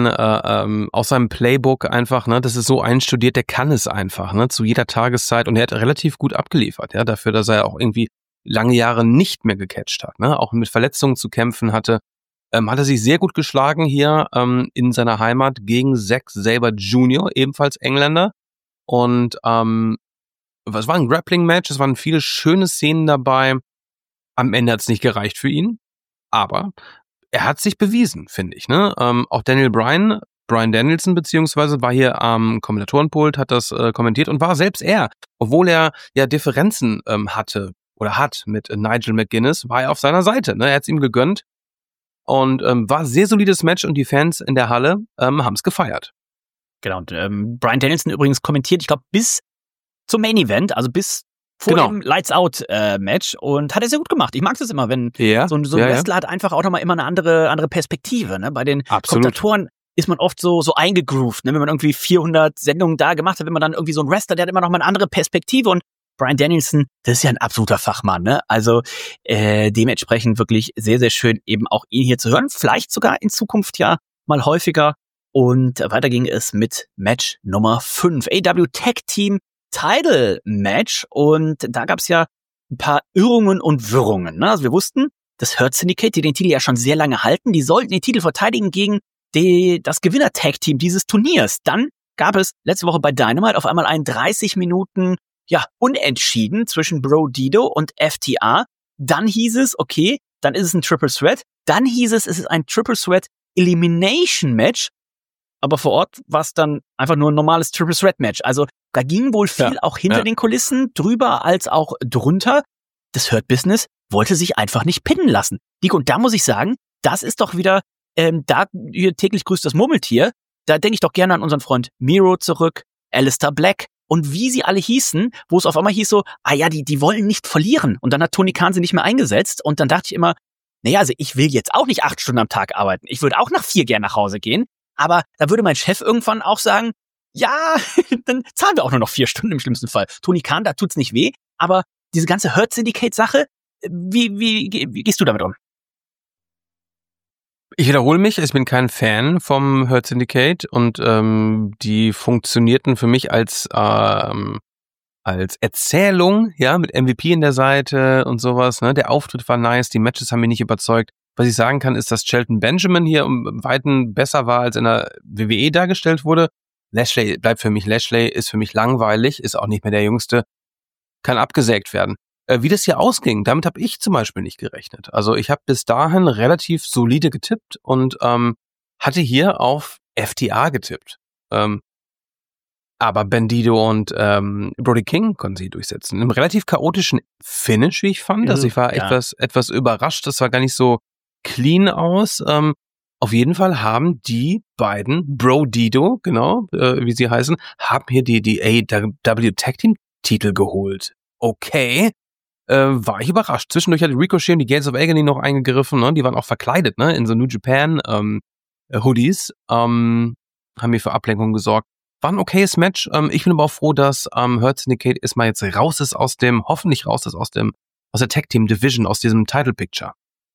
aus seinem Playbook einfach, ne, das ist so einstudiert, der kann es einfach, ne, zu jeder Tageszeit und er hat relativ gut abgeliefert, ja, dafür, dass er auch irgendwie lange Jahre nicht mehr gecatcht hat, ne, auch mit Verletzungen zu kämpfen hatte, hat er sich sehr gut geschlagen hier in seiner Heimat gegen Zack Sabre Jr., ebenfalls Engländer. Und es war ein Grappling-Match, es waren viele schöne Szenen dabei. Am Ende hat es nicht gereicht für ihn, aber er hat sich bewiesen, finde ich. Ne? Auch Brian Danielson beziehungsweise war hier am Kommentatorenpult, hat das kommentiert und war selbst er, obwohl er ja Differenzen hatte oder hat mit Nigel McGuinness, war er auf seiner Seite. Ne? Er hat es ihm gegönnt. Und war ein sehr solides Match und die Fans in der Halle haben es gefeiert. Genau, und Brian Danielson übrigens kommentiert, ich glaube, bis zum Main Event, also bis vor dem Lights-Out-Match und hat er sehr gut gemacht. Ich mag das immer, wenn so ein Wrestler hat einfach auch nochmal immer eine andere Perspektive. Ne? Bei den Kommentatoren ist man oft so eingegroovt, ne? Wenn man irgendwie 400 Sendungen da gemacht hat, wenn man dann irgendwie so ein Wrestler, der hat immer noch mal eine andere Perspektive und Brian Danielson, das ist ja ein absoluter Fachmann, ne? Also dementsprechend wirklich sehr, sehr schön, eben auch ihn hier zu hören. Vielleicht sogar in Zukunft ja mal häufiger. Und weiter ging es mit Match Nummer 5. AEW Tag Team Title Match. Und da gab es ja ein paar Irrungen und Wirrungen. Ne? Also wir wussten, das Hurt Syndicate, die den Titel ja schon sehr lange halten, die sollten den Titel verteidigen gegen das Gewinner-Tag-Team dieses Turniers. Dann gab es letzte Woche bei Dynamite auf einmal einen 30 Minuten unentschieden zwischen Bro Dido und FTR. Dann hieß es, okay, dann ist es ein Triple Threat. Dann hieß es ist ein Triple Threat Elimination Match. Aber vor Ort war es dann einfach nur ein normales Triple Threat Match. Also da ging wohl viel auch hinter den Kulissen, drüber als auch drunter. Das Hurt Business wollte sich einfach nicht pinnen lassen. Nico, und da muss ich sagen, das ist doch wieder, da hier täglich grüßt das Murmeltier. Da denke ich doch gerne an unseren Freund Miro zurück, Aleister Black. Und wie sie alle hießen, wo es auf einmal hieß so, die wollen nicht verlieren. Und dann hat Tony Khan sie nicht mehr eingesetzt. Und dann dachte ich immer, also ich will jetzt auch nicht 8 Stunden am Tag arbeiten. Ich würde auch nach 4 gern nach Hause gehen. Aber da würde mein Chef irgendwann auch sagen, dann zahlen wir auch nur noch 4 Stunden im schlimmsten Fall. Tony Khan, da tut's nicht weh. Aber diese ganze Hurt Syndicate-Sache, wie gehst du damit um? Ich wiederhole mich, ich bin kein Fan vom Hurt Syndicate und die funktionierten für mich als Erzählung, mit MVP in der Seite und sowas. Ne? Der Auftritt war nice, die Matches haben mich nicht überzeugt. Was ich sagen kann, ist, dass Shelton Benjamin hier im Weiten besser war, als in der WWE dargestellt wurde. Lashley bleibt für mich Lashley, ist für mich langweilig, ist auch nicht mehr der Jüngste, kann abgesägt werden. Wie das hier ausging, damit habe ich zum Beispiel nicht gerechnet. Also ich habe bis dahin relativ solide getippt und hatte hier auf FTR getippt. Aber Bandido und Brody King konnten sie durchsetzen. Im relativ chaotischen Finish, wie ich fand. Also ich war etwas überrascht, das sah gar nicht so clean aus. Auf jeden Fall haben die beiden, Bro Dido, genau, wie sie heißen, haben hier die AEW Tag Team Titel geholt. Okay. War ich überrascht. Zwischendurch hat Ricochet und die Gates of Agony noch eingegriffen, ne? Die waren auch verkleidet, ne? In so New Japan Hoodies, haben hier für Ablenkung gesorgt. War ein okayes Match. Ich bin aber auch froh, dass Hurt Syndicate erstmal jetzt hoffentlich raus ist aus der Tag Team Division, aus diesem Title Picture.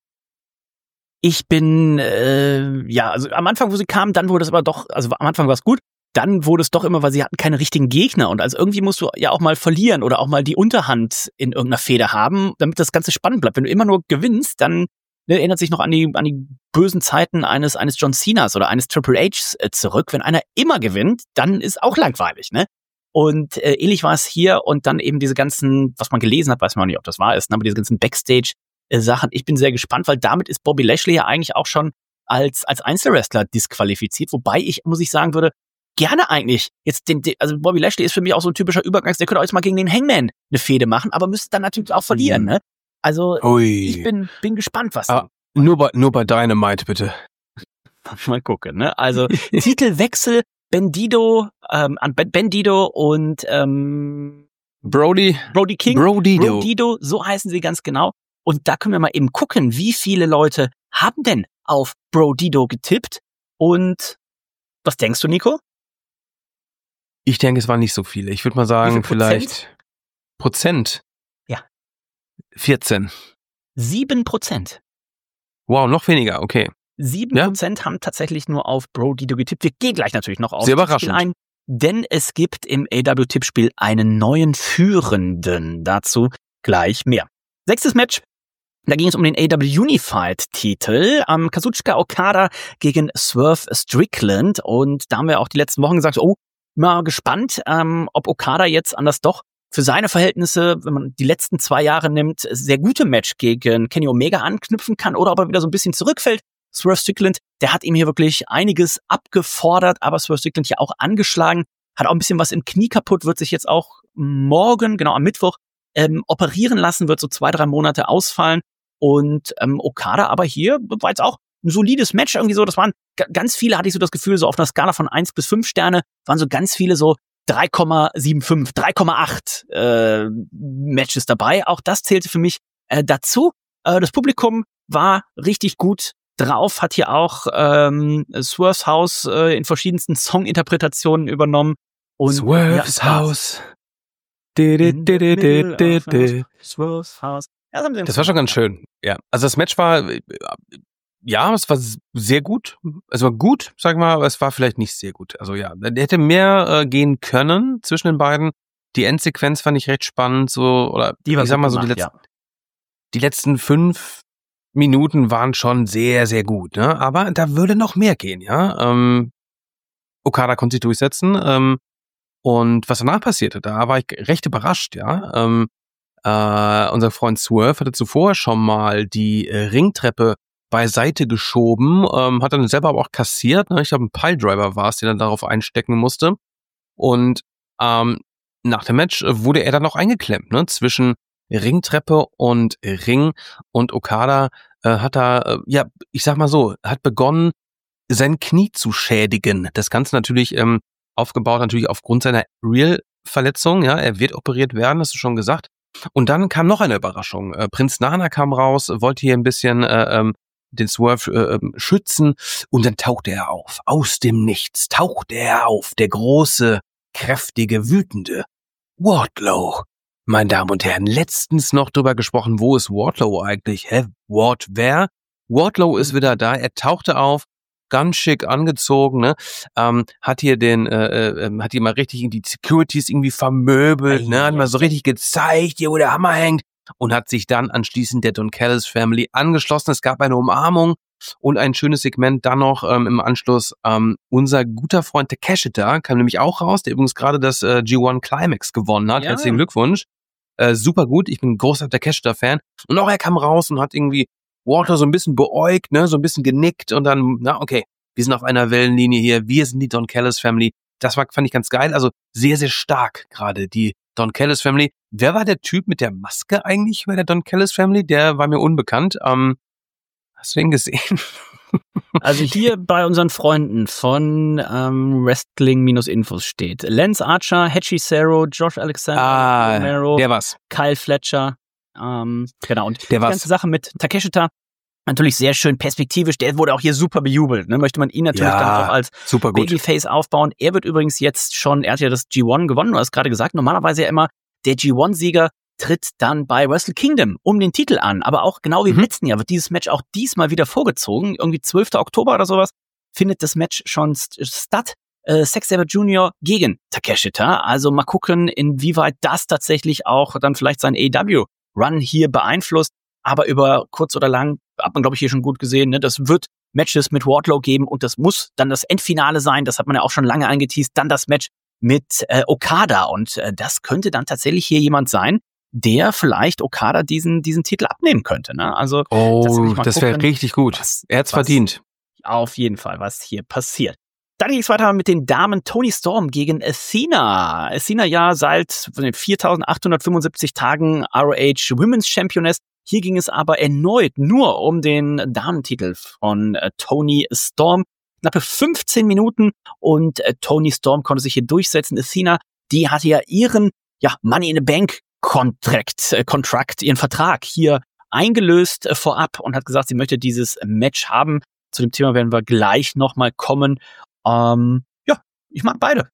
Ich bin, also am Anfang, wo sie kamen, dann wurde es aber doch, also am Anfang war es gut, dann wurde es doch immer, weil sie hatten keine richtigen Gegner und also irgendwie musst du ja auch mal verlieren oder auch mal die Unterhand in irgendeiner Fehde haben, damit das Ganze spannend bleibt. Wenn du immer nur gewinnst, dann erinnert sich noch an die bösen Zeiten eines John Cenas oder eines Triple Hs zurück. Wenn einer immer gewinnt, dann ist auch langweilig, ne? Und ähnlich war es hier und dann eben diese ganzen, was man gelesen hat, weiß man auch nicht, ob das wahr ist, aber diese ganzen Backstage-Sachen. Ich bin sehr gespannt, weil damit ist Bobby Lashley ja eigentlich auch schon als Einzelwrestler disqualifiziert, wobei ich, muss ich sagen würde, gerne eigentlich jetzt also Bobby Lashley ist für mich auch so ein typischer Übergangs, der könnte auch jetzt mal gegen den Hangman eine Fehde machen, aber müsste dann natürlich auch verlieren, ne? Also ich bin gespannt, was. Nur bei Dynamite, bitte. Mal gucken, ne? Also Titelwechsel Bandido an Bandido und Brody King. Bro Dido, so heißen sie ganz genau. Und da können wir mal eben gucken, wie viele Leute haben denn auf Bro Dido getippt. Und was denkst du, Nico? Ich denke, es waren nicht so viele. Ich würde mal sagen, vielleicht Prozent. Ja. 14. 7%. Wow, noch weniger, okay. 7% haben tatsächlich nur auf Bro Dido getippt. Wir gehen gleich natürlich noch auf Sehr das Spiel überraschend. ein, denn es gibt im AEW-Tippspiel einen neuen Führenden. Dazu gleich mehr. 6. Match. Da ging es um den AEW Unified-Titel. Kazuchika Okada gegen Swerve Strickland. Und da haben wir auch die letzten Wochen gesagt, mal gespannt, ob Okada jetzt an das doch für seine Verhältnisse, wenn man die letzten 2 Jahre nimmt, sehr gute Match gegen Kenny Omega anknüpfen kann oder ob er wieder so ein bisschen zurückfällt. Swerve Strickland, der hat ihm hier wirklich einiges abgefordert, aber Swerve Strickland ja auch angeschlagen, hat auch ein bisschen was im Knie kaputt, wird sich jetzt auch morgen, genau am Mittwoch, operieren lassen, wird so 2-3 Monate ausfallen. Und Okada aber hier war jetzt auch ein solides Match irgendwie so. Das waren ganz viele, hatte ich so das Gefühl, so auf einer Skala von 1 bis 5 Sterne, waren so ganz viele so 3,75, 3,8 Matches dabei. Auch das zählte für mich dazu. Das Publikum war richtig gut drauf, hat hier auch Swerve's House in verschiedensten Songinterpretationen übernommen. Und Swerve's House. Swerve's House. Ja, das war schon ganz schön. Ja, also das Match war, es war sehr gut. Es war gut, sag ich mal, aber es war vielleicht nicht sehr gut. Also ja, da hätte mehr gehen können zwischen den beiden. Die Endsequenz fand ich recht spannend, so, oder die war ich sag mal so, gemacht, die letzten 5 Minuten waren schon sehr, sehr gut, ne? Aber da würde noch mehr gehen, ja. Okada konnte sich durchsetzen. Und was danach passierte, da war ich recht überrascht, ja. Unser Freund Swerve hatte zuvor schon mal die Ringtreppe beiseite geschoben, hat dann selber aber auch kassiert, ne? Ich glaube, ein Piledriver war es, der dann darauf einstecken musste. Und nach dem Match wurde er dann noch eingeklemmt, ne? Zwischen Ringtreppe und Ring, und Okada hat da, ich sag mal so, hat begonnen, sein Knie zu schädigen. Das Ganze natürlich aufgebaut natürlich aufgrund seiner Real-Verletzung, ja, er wird operiert werden, hast du schon gesagt. Und dann kam noch eine Überraschung. Prinz Nana kam raus, wollte hier ein bisschen den Swerve schützen, und dann tauchte er auf. Aus dem Nichts tauchte er auf, der große, kräftige, wütende Wardlow. Meine Damen und Herren, letztens noch drüber gesprochen, wo ist Wardlow eigentlich? Wer? Wardlow ist wieder da, er tauchte auf, ganz schick angezogen, ne? Hat hier mal richtig die Securities irgendwie vermöbelt, ne? Hat mal so richtig gezeigt, hier wo der Hammer hängt, und hat sich dann anschließend der Don Callis Family angeschlossen. Es gab eine Umarmung und ein schönes Segment dann noch im Anschluss. Unser guter Freund Takeshita kam nämlich auch raus, der übrigens gerade das G1 Climax gewonnen hat. Ja. Herzlichen Glückwunsch. Super gut, ich bin ein großer Takeshita-Fan. Und auch er kam raus und hat irgendwie Walter so ein bisschen beäugt, ne, so ein bisschen genickt, und dann, okay, wir sind auf einer Wellenlinie hier, wir sind die Don Callis Family. Das fand ich ganz geil, also sehr, sehr stark gerade die Don Callis Family. Wer war der Typ mit der Maske eigentlich bei der Don Callis Family? Der war mir unbekannt. Hast du ihn gesehen? Also hier bei unseren Freunden von Wrestling-Infos steht Lance Archer, Hechicero, Josh Alexander, Romero, der war's. Kyle Fletcher. Genau, und die ganze Sache mit Takeshita, natürlich sehr schön perspektivisch, der wurde auch hier super bejubelt, ne? Möchte man ihn natürlich dann auch als Babyface aufbauen. Er wird übrigens jetzt schon, er hat ja das G1 gewonnen, du hast gerade gesagt, normalerweise ja immer der G1-Sieger tritt dann bei Wrestle Kingdom um den Titel an, aber auch genau wie im letzten Jahr wird dieses Match auch diesmal wieder vorgezogen, irgendwie 12. Oktober oder sowas, findet das Match schon statt. Zack Sabre Jr. gegen Takeshita, also mal gucken, inwieweit das tatsächlich auch dann vielleicht sein AEW-Run hier beeinflusst, aber über kurz oder lang hat man, glaube ich, hier schon gut gesehen, ne? Das wird Matches mit Wardlow geben, und das muss dann das Endfinale sein, das hat man ja auch schon lange angeteased, dann das Match mit Okada, und das könnte dann tatsächlich hier jemand sein, der vielleicht Okada diesen Titel abnehmen könnte, ne? Also das wäre richtig gut. Er hat's verdient. Auf jeden Fall, was hier passiert. Dann ging es weiter mit den Damen. Toni Storm gegen Athena. Athena ja seit 4.875 Tagen ROH Women's Championess. Hier ging es aber erneut nur um den Damentitel von Toni Storm. Knappe 15 Minuten, und Toni Storm konnte sich hier durchsetzen. Athena, die hatte ja ihren Money in the Bank Contract, ihren Vertrag hier eingelöst vorab und hat gesagt, sie möchte dieses Match haben. Zu dem Thema werden wir gleich nochmal kommen. Ich mag beide.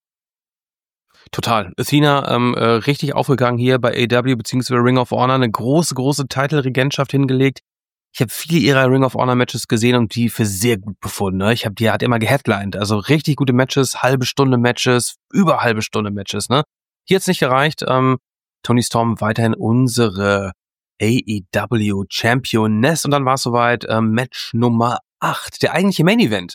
Total. Athena richtig aufgegangen hier bei AEW bzw. Ring of Honor, eine große Title-Regentschaft hingelegt. Ich habe viele ihrer Ring of Honor Matches gesehen und die für sehr gut befunden. Ne? Die hat immer geheadlined, also richtig gute Matches, halbe Stunde Matches, über halbe Stunde Matches. Ne? Hier hat's nicht gereicht. Toni Storm weiterhin unsere AEW Championess und dann war es soweit Match Nummer 8, der eigentliche Main Event.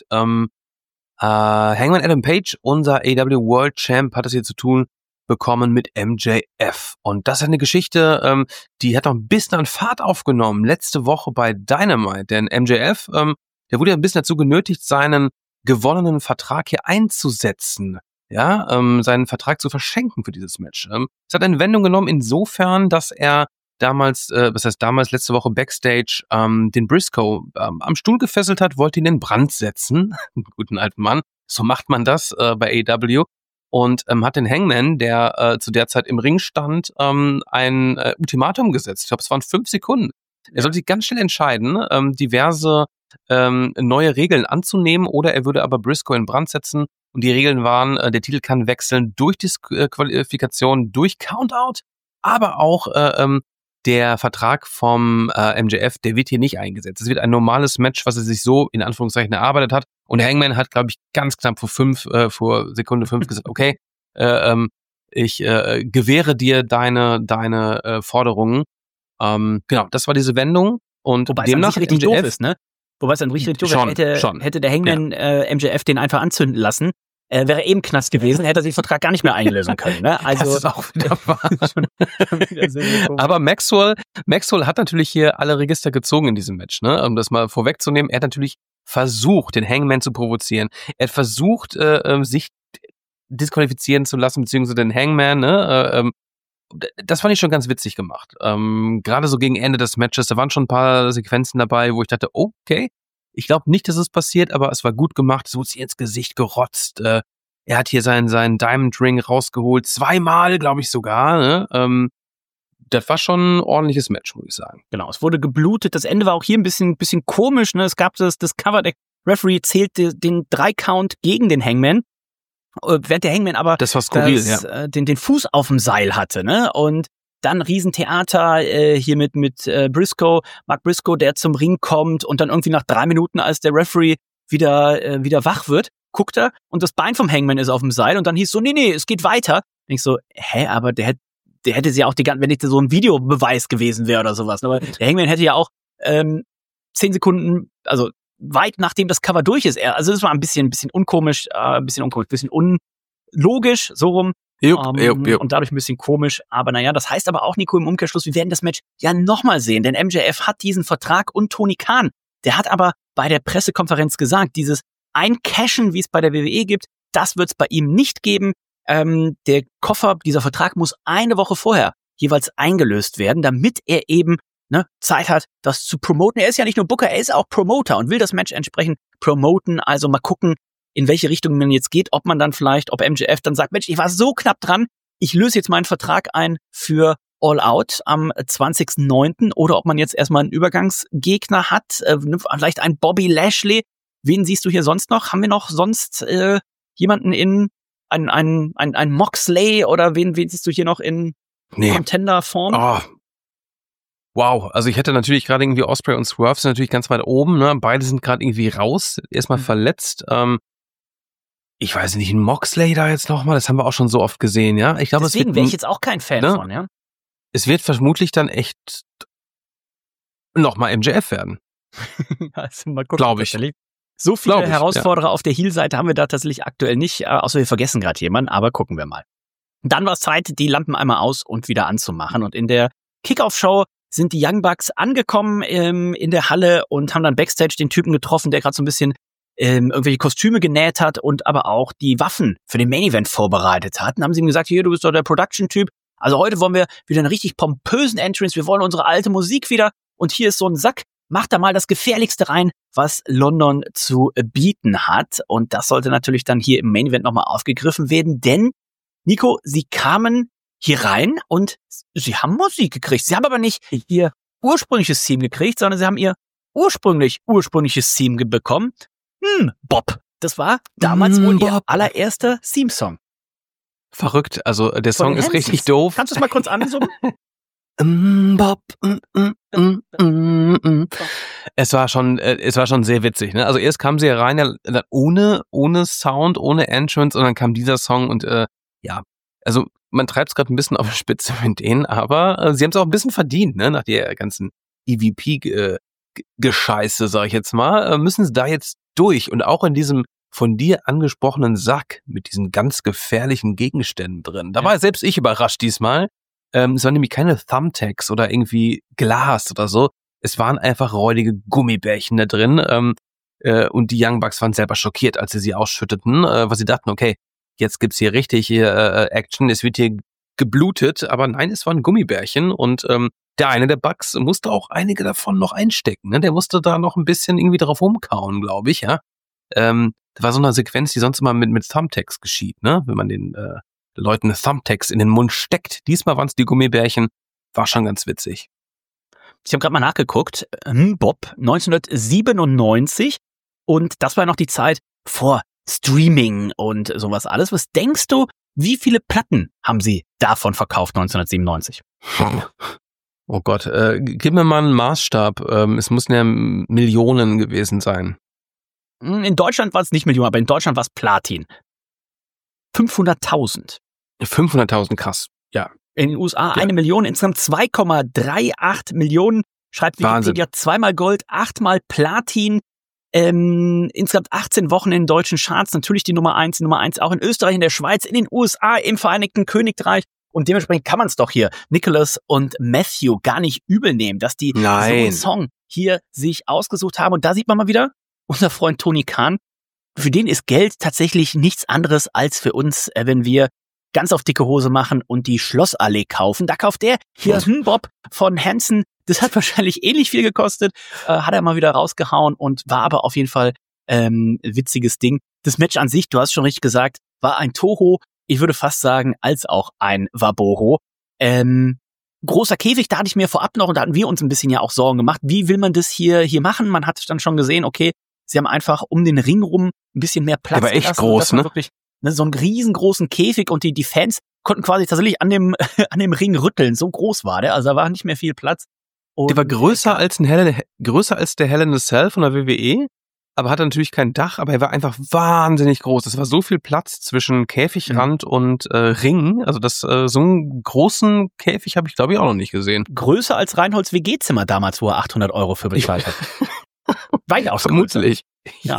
Hangman Adam Page, unser AEW World Champ, hat es hier zu tun bekommen mit MJF. Und das ist eine Geschichte, die hat noch ein bisschen an Fahrt aufgenommen letzte Woche bei Dynamite. Denn MJF, der wurde ja ein bisschen dazu genötigt, seinen gewonnenen Vertrag hier einzusetzen. Ja, seinen Vertrag zu verschenken für dieses Match. Es hat eine Wendung genommen insofern, dass er letzte Woche Backstage den Briscoe am Stuhl gefesselt hat, wollte ihn in Brand setzen. Guten alten Mann. So macht man das bei AEW. Und hat den Hangman, der zu der Zeit im Ring stand, ein Ultimatum gesetzt. Ich glaube, es waren 5 Sekunden. Er sollte sich ganz schnell entscheiden, diverse neue Regeln anzunehmen oder er würde aber Briscoe in Brand setzen. Und die Regeln waren, der Titel kann wechseln durch Disqualifikation, durch Countout, aber auch der Vertrag vom MJF, der wird hier nicht eingesetzt. Es wird ein normales Match, was er sich so in Anführungszeichen erarbeitet hat. Und der Hangman hat, glaube ich, ganz knapp vor Sekunde 5 gesagt, okay, ich gewähre dir deine Forderungen. Genau, das war diese Wendung. Und wobei demnach es richtig doof ist, ne? Wobei es dann richtig doof ist. Hätte der Hangman MJF den einfach anzünden lassen, wäre eben Knast gewesen, hätte er sich den Vertrag gar nicht mehr einlösen können. Ne? Also, das ist auch wieder wahr. Aber Maxwell hat natürlich hier alle Register gezogen in diesem Match. Ne? Um das mal vorwegzunehmen, er hat natürlich versucht, den Hangman zu provozieren. Er hat versucht, sich disqualifizieren zu lassen, beziehungsweise den Hangman. Ne? Das fand ich schon ganz witzig gemacht. Gerade so gegen Ende des Matches, da waren schon ein paar Sequenzen dabei, wo ich dachte, okay, ich glaube nicht, dass es passiert, aber es war gut gemacht. Es wurde sich ins Gesicht gerotzt. Er hat hier seinen Diamond Ring rausgeholt. 2-mal, glaube ich sogar. Ne? Das war schon ein ordentliches Match, muss ich sagen. Genau, es wurde geblutet. Das Ende war auch hier ein bisschen komisch. Ne? Es gab das Cover, der Referee zählte den 3-Count gegen den Hangman. Während der Hangman aber das war skurril, den Fuß auf dem Seil hatte. Ne? Und dann Riesentheater hier mit Briscoe, Mark Briscoe, der zum Ring kommt und dann irgendwie nach 3 Minuten, als der Referee wieder wach wird, guckt er und das Bein vom Hangman ist auf dem Seil und dann hieß so, nee, es geht weiter. Und ich so, aber der hätte sie auch wenn nicht so ein Videobeweis gewesen wäre oder sowas. Aber der Hangman hätte ja auch 10 Sekunden, also weit nachdem das Cover durch ist. Also das war ein bisschen unkomisch, ein bisschen unlogisch, so rum. Und dadurch ein bisschen komisch. Aber naja, das heißt aber auch, Nico, im Umkehrschluss, wir werden das Match ja nochmal sehen. Denn MJF hat diesen Vertrag und Tony Khan, der hat aber bei der Pressekonferenz gesagt, dieses Eincashen, wie es bei der WWE gibt, das wird es bei ihm nicht geben. Der Koffer, dieser Vertrag muss eine Woche vorher jeweils eingelöst werden, damit er eben Zeit hat, das zu promoten. Er ist ja nicht nur Booker, er ist auch Promoter und will das Match entsprechend promoten. Also mal gucken, in welche Richtung man jetzt geht, ob MJF dann sagt, Mensch, ich war so knapp dran, ich löse jetzt meinen Vertrag ein für All Out am 20.09. oder ob man jetzt erstmal einen Übergangsgegner hat, vielleicht einen Bobby Lashley. Wen siehst du hier sonst noch? Haben wir noch sonst jemanden in ein Moxley oder wen siehst du hier noch in Contender-Form? Oh. Wow, also ich hätte natürlich gerade irgendwie Ospreay und Swerve sind natürlich ganz weit oben, ne? Beide sind gerade irgendwie raus, erstmal verletzt. Ich weiß nicht, ein Moxley da jetzt nochmal, das haben wir auch schon so oft gesehen, ja? Ich glaube, deswegen wäre ich jetzt auch kein Fan von, ja? Es wird vermutlich dann echt nochmal MJF werden. Also mal gucken, glaube ich. So viele Herausforderer auf der Heel-Seite haben wir da tatsächlich aktuell nicht, außer wir vergessen gerade jemanden, aber gucken wir mal. Dann war es Zeit, die Lampen einmal aus und wieder anzumachen. Und in der Kickoff-Show sind die Young Bucks angekommen in der Halle und haben dann Backstage den Typen getroffen, der gerade so ein bisschen irgendwelche Kostüme genäht hat und aber auch die Waffen für den Main Event vorbereitet hat. Dann haben sie ihm gesagt, hier, du bist doch der Production-Typ. Also heute wollen wir wieder einen richtig pompösen Entrance. Wir wollen unsere alte Musik wieder. Und hier ist so ein Sack. Mach da mal das Gefährlichste rein, was London zu bieten hat. Und das sollte natürlich dann hier im Main Event nochmal aufgegriffen werden. Denn, Nico, sie kamen hier rein und sie haben Musik gekriegt. Sie haben aber nicht hier ursprüngliches Theme gekriegt, sondern sie haben ihr ursprüngliches Theme bekommen. Bob. Das war damals wohl ihr allererster Theme-Song. Verrückt, also der Song ist richtig doof. Kannst du es mal kurz ansummen? Bob. Es war schon sehr witzig, ne? Also erst kam sie rein ohne Sound, ohne Entrance, und dann kam dieser Song und also man treibt es gerade ein bisschen auf die Spitze mit denen, aber sie haben es auch ein bisschen verdient, ne? Nach der ganzen EVP-Gescheiße, sag ich jetzt mal, müssen sie da jetzt durch, und auch in diesem von dir angesprochenen Sack mit diesen ganz gefährlichen Gegenständen drin. Da war selbst ich überrascht diesmal. Es waren nämlich keine Thumbtacks oder irgendwie Glas oder so. Es waren einfach räudige Gummibärchen da drin. Und die Young Bucks waren selber schockiert, als sie ausschütteten, weil sie dachten, okay, jetzt gibt's hier richtig Action, es wird hier geblutet. Aber nein, es waren Gummibärchen, und der eine der Bucks musste auch einige davon noch einstecken. Ne? Der musste da noch ein bisschen irgendwie drauf rumkauen, glaube ich, ja. Das war so eine Sequenz, die sonst immer mit Thumbtacks geschieht, ne? Wenn man den Leuten Thumbtacks in den Mund steckt. Diesmal waren es die Gummibärchen. War schon ganz witzig. Ich habe gerade mal nachgeguckt. Bob, 1997. Und das war noch die Zeit vor Streaming und sowas alles. Was denkst du, wie viele Platten haben sie davon verkauft 1997? Oh Gott, gib mir mal einen Maßstab. Es müssen ja Millionen gewesen sein. In Deutschland war es nicht Millionen, aber in Deutschland war es Platin. 500.000. 500.000, krass. Ja. In den USA 1 Million, insgesamt 2,38 Millionen. Schreibt Wikipedia, 2-mal Gold, 8-mal Platin. Insgesamt 18 Wochen in den deutschen Charts. Natürlich die Nummer 1 auch in Österreich, in der Schweiz, in den USA, im Vereinigten Königreich. Und dementsprechend kann man es doch hier Nicholas und Matthew gar nicht übel nehmen, dass die so einen Song hier sich ausgesucht haben. Und da sieht man mal wieder, unser Freund Tony Khan, für den ist Geld tatsächlich nichts anderes als für uns, wenn wir ganz auf dicke Hose machen und die Schlossallee kaufen. Da kauft der hier Bob von Hanson. Das hat wahrscheinlich ähnlich viel gekostet, hat er mal wieder rausgehauen und war aber auf jeden Fall witziges Ding. Das Match an sich, du hast schon richtig gesagt, war ein Toho, ich würde fast sagen, als auch ein Waboho. Großer Käfig, da hatte ich mir vorab noch, und da hatten wir uns ein bisschen ja auch Sorgen gemacht, wie will man das hier machen? Man hat dann schon gesehen, okay, sie haben einfach um den Ring rum ein bisschen mehr Platz. Der war echt groß, ne? Wirklich, so einen riesengroßen Käfig, und die Fans konnten quasi tatsächlich an dem Ring rütteln. So groß war der, also da war nicht mehr viel Platz. Und der war größer als der Hell in a Cell von der WWE, aber hatte natürlich kein Dach, aber er war einfach wahnsinnig groß. Es war so viel Platz zwischen Käfigrand und Ring. Also so einen großen Käfig habe ich, glaube ich, auch noch nicht gesehen. Größer als Reinholds WG-Zimmer damals, wo er 800 € für bezahlt hat. Weitaus vermutlich. Ja.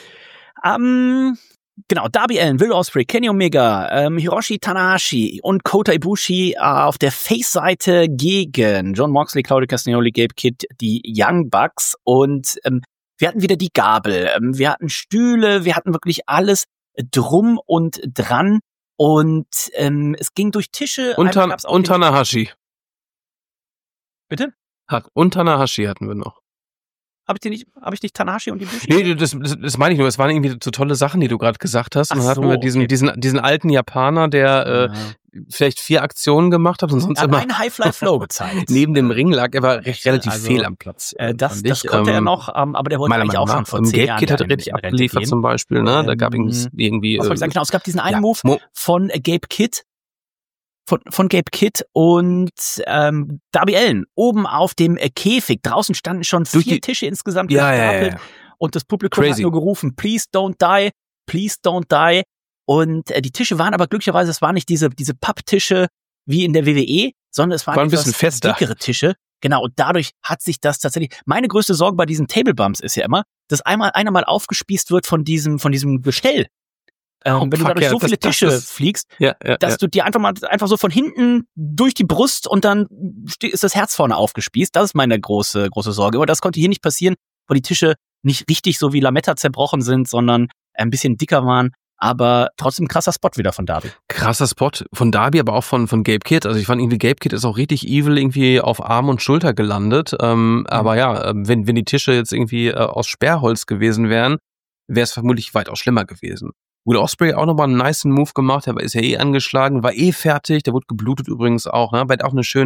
Genau, Darby Allin, Will Ospreay, Kenny Omega, Hiroshi Tanahashi und Kota Ibushi auf der Face-Seite gegen Jon Moxley, Claudio Castagnoli, Gabe Kidd, die Young Bucks, und wir hatten wieder die Gabel, wir hatten Stühle, wir hatten wirklich alles drum und dran, und es ging durch Tische. Und Tanahashi. Bitte? Und Tanahashi hatten wir noch. Habe ich nicht Tanahashi und die Bushi? Nee, das meine ich nur. Es waren irgendwie so tolle Sachen, die du gerade gesagt hast. Und dann hatten wir diesen alten Japaner, der vielleicht 4 Aktionen gemacht hat und sonst immer einen High-Fly-Flow gezeigt. Neben dem Ring lag, er war relativ fehl am Platz. Das konnte er noch, aber der wollte eigentlich auch schon vor 10 Jahren. Gabe Kidd hat richtig abgeliefert zum Beispiel, ne? Da gab irgendwie was soll ich sagen? Genau, es gab diesen einen Move von Gabe Kidd. Von Gabe Kidd und Darby Allin oben auf dem Käfig. Draußen standen schon 4 Tische insgesamt gestapelt. Und das Publikum hat nur gerufen, please don't die, please don't die. Und die Tische waren aber glücklicherweise, es waren nicht diese Papptische wie in der WWE, sondern es waren ein bisschen fester, dickere Tische. Genau, und dadurch hat sich das tatsächlich, meine größte Sorge bei diesen Table Bumps ist ja immer, dass einer mal aufgespießt wird von diesem Gestell. Wenn du dadurch so viele Tische fliegst, dass du dir einfach so von hinten durch die Brust, und dann ist das Herz vorne aufgespießt. Das ist meine große Sorge. Aber das konnte hier nicht passieren, weil die Tische nicht richtig so wie Lametta zerbrochen sind, sondern ein bisschen dicker waren. Aber trotzdem krasser Spot wieder von Darby. Krasser Spot von Darby, aber auch von Gabe Kidd. Also ich fand irgendwie, Gabe Kidd ist auch richtig evil irgendwie auf Arm und Schulter gelandet. Aber ja, wenn die Tische jetzt irgendwie aus Sperrholz gewesen wären, wäre es vermutlich weitaus schlimmer gewesen. Will Ospreay auch nochmal einen nice Move gemacht, aber ist ja angeschlagen, war fertig, der wurde geblutet übrigens auch, ne? Aber hat auch eine schöne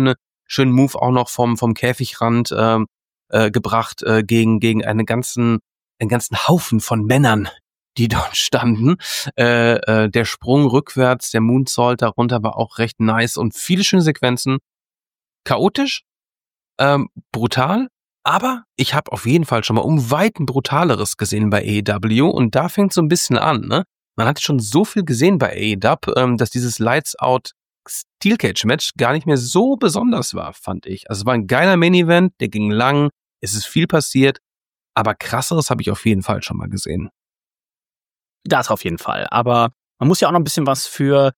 schönen Move auch noch vom Käfigrand gebracht gegen einen ganzen Haufen von Männern, die dort standen. Der Sprung rückwärts, der Moonsault darunter war auch recht nice und viele schöne Sequenzen. Chaotisch, brutal, aber ich habe auf jeden Fall schon mal um Weiten brutaleres gesehen bei AEW und da fängt so ein bisschen an, ne? Man hat schon so viel gesehen bei AEW, dass dieses Lights Out Steel Cage Match gar nicht mehr so besonders war, fand ich. Also es war ein geiler Main Event, der ging lang, es ist viel passiert, aber krasseres habe ich auf jeden Fall schon mal gesehen. Das auf jeden Fall, aber man muss ja auch noch ein bisschen was für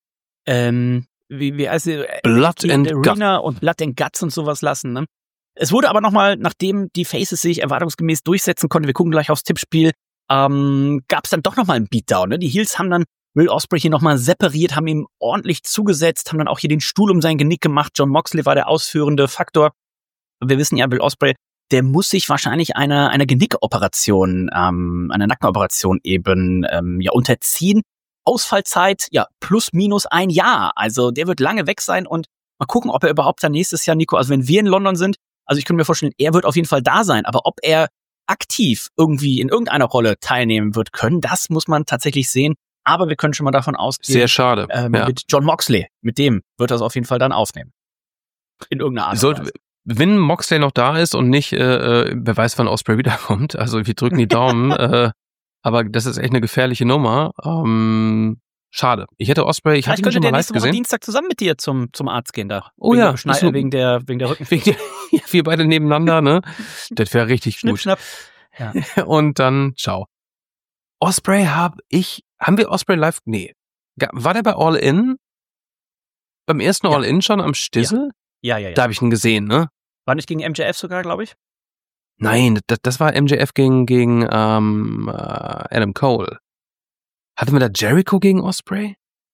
wie heißt Blood and Arena und Blood and Guts und sowas lassen, ne? Es wurde aber nochmal, nachdem die Faces sich erwartungsgemäß durchsetzen konnten, wir gucken gleich aufs Tippspiel, gab es dann doch nochmal einen Beatdown. Ne? Die Heels haben dann Will Ospreay hier nochmal separiert, haben ihm ordentlich zugesetzt, haben dann auch hier den Stuhl um sein Genick gemacht. Jon Moxley war der ausführende Faktor. Wir wissen ja, Will Ospreay, der muss sich wahrscheinlich einer Genickoperation, einer Nackenoperation eben unterziehen. Ausfallzeit, ja, plus minus ein Jahr. Also der wird lange weg sein und mal gucken, ob er überhaupt dann nächstes Jahr, Nico, also wenn wir in London sind, also ich könnte mir vorstellen, er wird auf jeden Fall da sein, aber ob er aktiv irgendwie in irgendeiner Rolle teilnehmen wird können, das muss man tatsächlich sehen. Aber wir können schon mal davon ausgehen. Sehr schade. Mit Jon Moxley, mit dem wird er es auf jeden Fall dann aufnehmen. In irgendeiner Art und Weise. Wenn Moxley noch da ist und nicht, wer weiß, wann Ospreay wiederkommt, also wir drücken die Daumen, aber das ist echt eine gefährliche Nummer. Schade. Ich hätte Ospreay, ich hatte ihn schon mal live gesehen. Woche Dienstag zusammen mit dir zum Arzt gehen da. Oh ja. Wegen der Rücken. Wir beide nebeneinander, ne? Das wäre richtig gut. Schnipp, schnapp. Ja. Und dann, ciao. Ospreay haben wir Ospreay live? Nee. War der bei All In? Beim ersten All In schon am Stissel? Ja. Da habe ich ihn gesehen, ne? War nicht gegen MJF sogar, glaube ich? Nein, das war MJF gegen Adam Cole. Hatten wir da Jericho gegen Ospreay?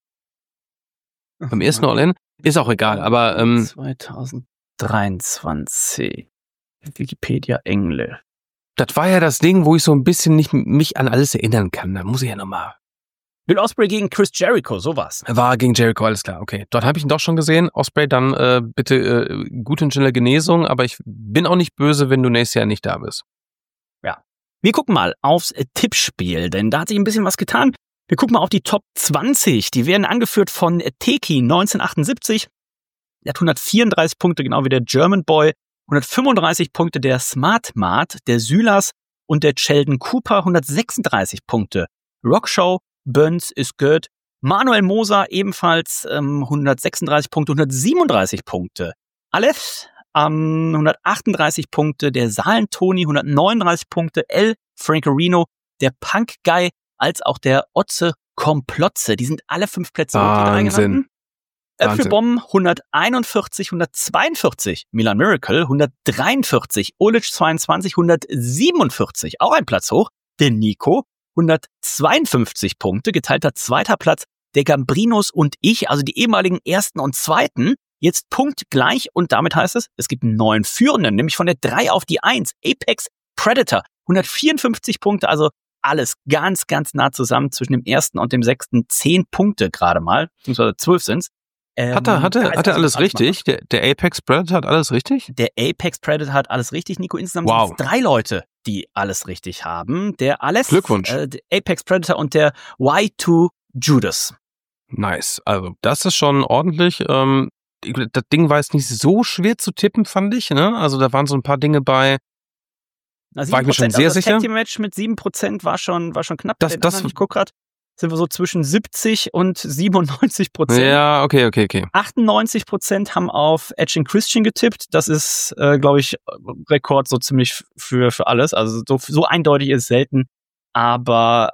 Beim ersten All-In? Ist auch egal, aber 2023 Wikipedia Englisch. Das war ja das Ding, wo ich so ein bisschen nicht mich an alles erinnern kann. Da muss ich ja nochmal. Will Ospreay gegen Chris Jericho, sowas. War gegen Jericho, alles klar, okay. Dort habe ich ihn doch schon gesehen. Ospreay, dann bitte gute und schnelle Genesung, aber ich bin auch nicht böse, wenn du nächstes Jahr nicht da bist. Ja. Wir gucken mal aufs Tippspiel, denn da hat sich ein bisschen was getan. Wir gucken mal auf die Top 20. Die werden angeführt von Teki 1978. Der hat 134 Punkte, genau wie der German Boy. 135 Punkte der Smart Mart, der Sylas und der Sheldon Cooper. 136 Punkte. Rockshow, Burns is good. Manuel Moser ebenfalls 136 Punkte, 137 Punkte. Aleph 138 Punkte. Der Saalen-Toni 139 Punkte. L. Francorino, der Punk-Guy, als auch der Otze Komplotze. Die sind alle 5 Plätze Wahnsinn. Äpfelbomben 141, 142. Milan Miracle 143. Olic 22, 147. Auch ein Platz hoch. Der Nico 152 Punkte, geteilter zweiter Platz. Der Gambrinos und ich, also die ehemaligen Ersten und Zweiten, jetzt punktgleich und damit heißt es gibt einen neuen Führenden, nämlich von der 3 auf die 1. Apex Predator 154 Punkte, also alles ganz, ganz nah zusammen zwischen dem ersten und dem 6. 10 Punkte gerade mal, beziehungsweise 12 sind's. Hat er alles richtig? Der Apex Predator hat alles richtig? Der Apex Predator hat alles richtig, Nico. Insgesamt sind es 3 Leute, die alles richtig haben. Der Aleph, Glückwunsch. Der Apex Predator und der Y2 Judas. Nice. Also das ist schon ordentlich. Das Ding war jetzt nicht so schwer zu tippen, fand ich. Ne? Also da waren so ein paar Dinge bei. War ich mir schon sehr sicher. Das Tag Team Match mit 7% war schon knapp. Ich guck grad. Sind wir so zwischen 70 und 97%. Ja, okay. 98% haben auf Edge and Christian getippt. Das ist, glaube ich, Rekord so ziemlich für alles. Also so eindeutig ist es selten. Aber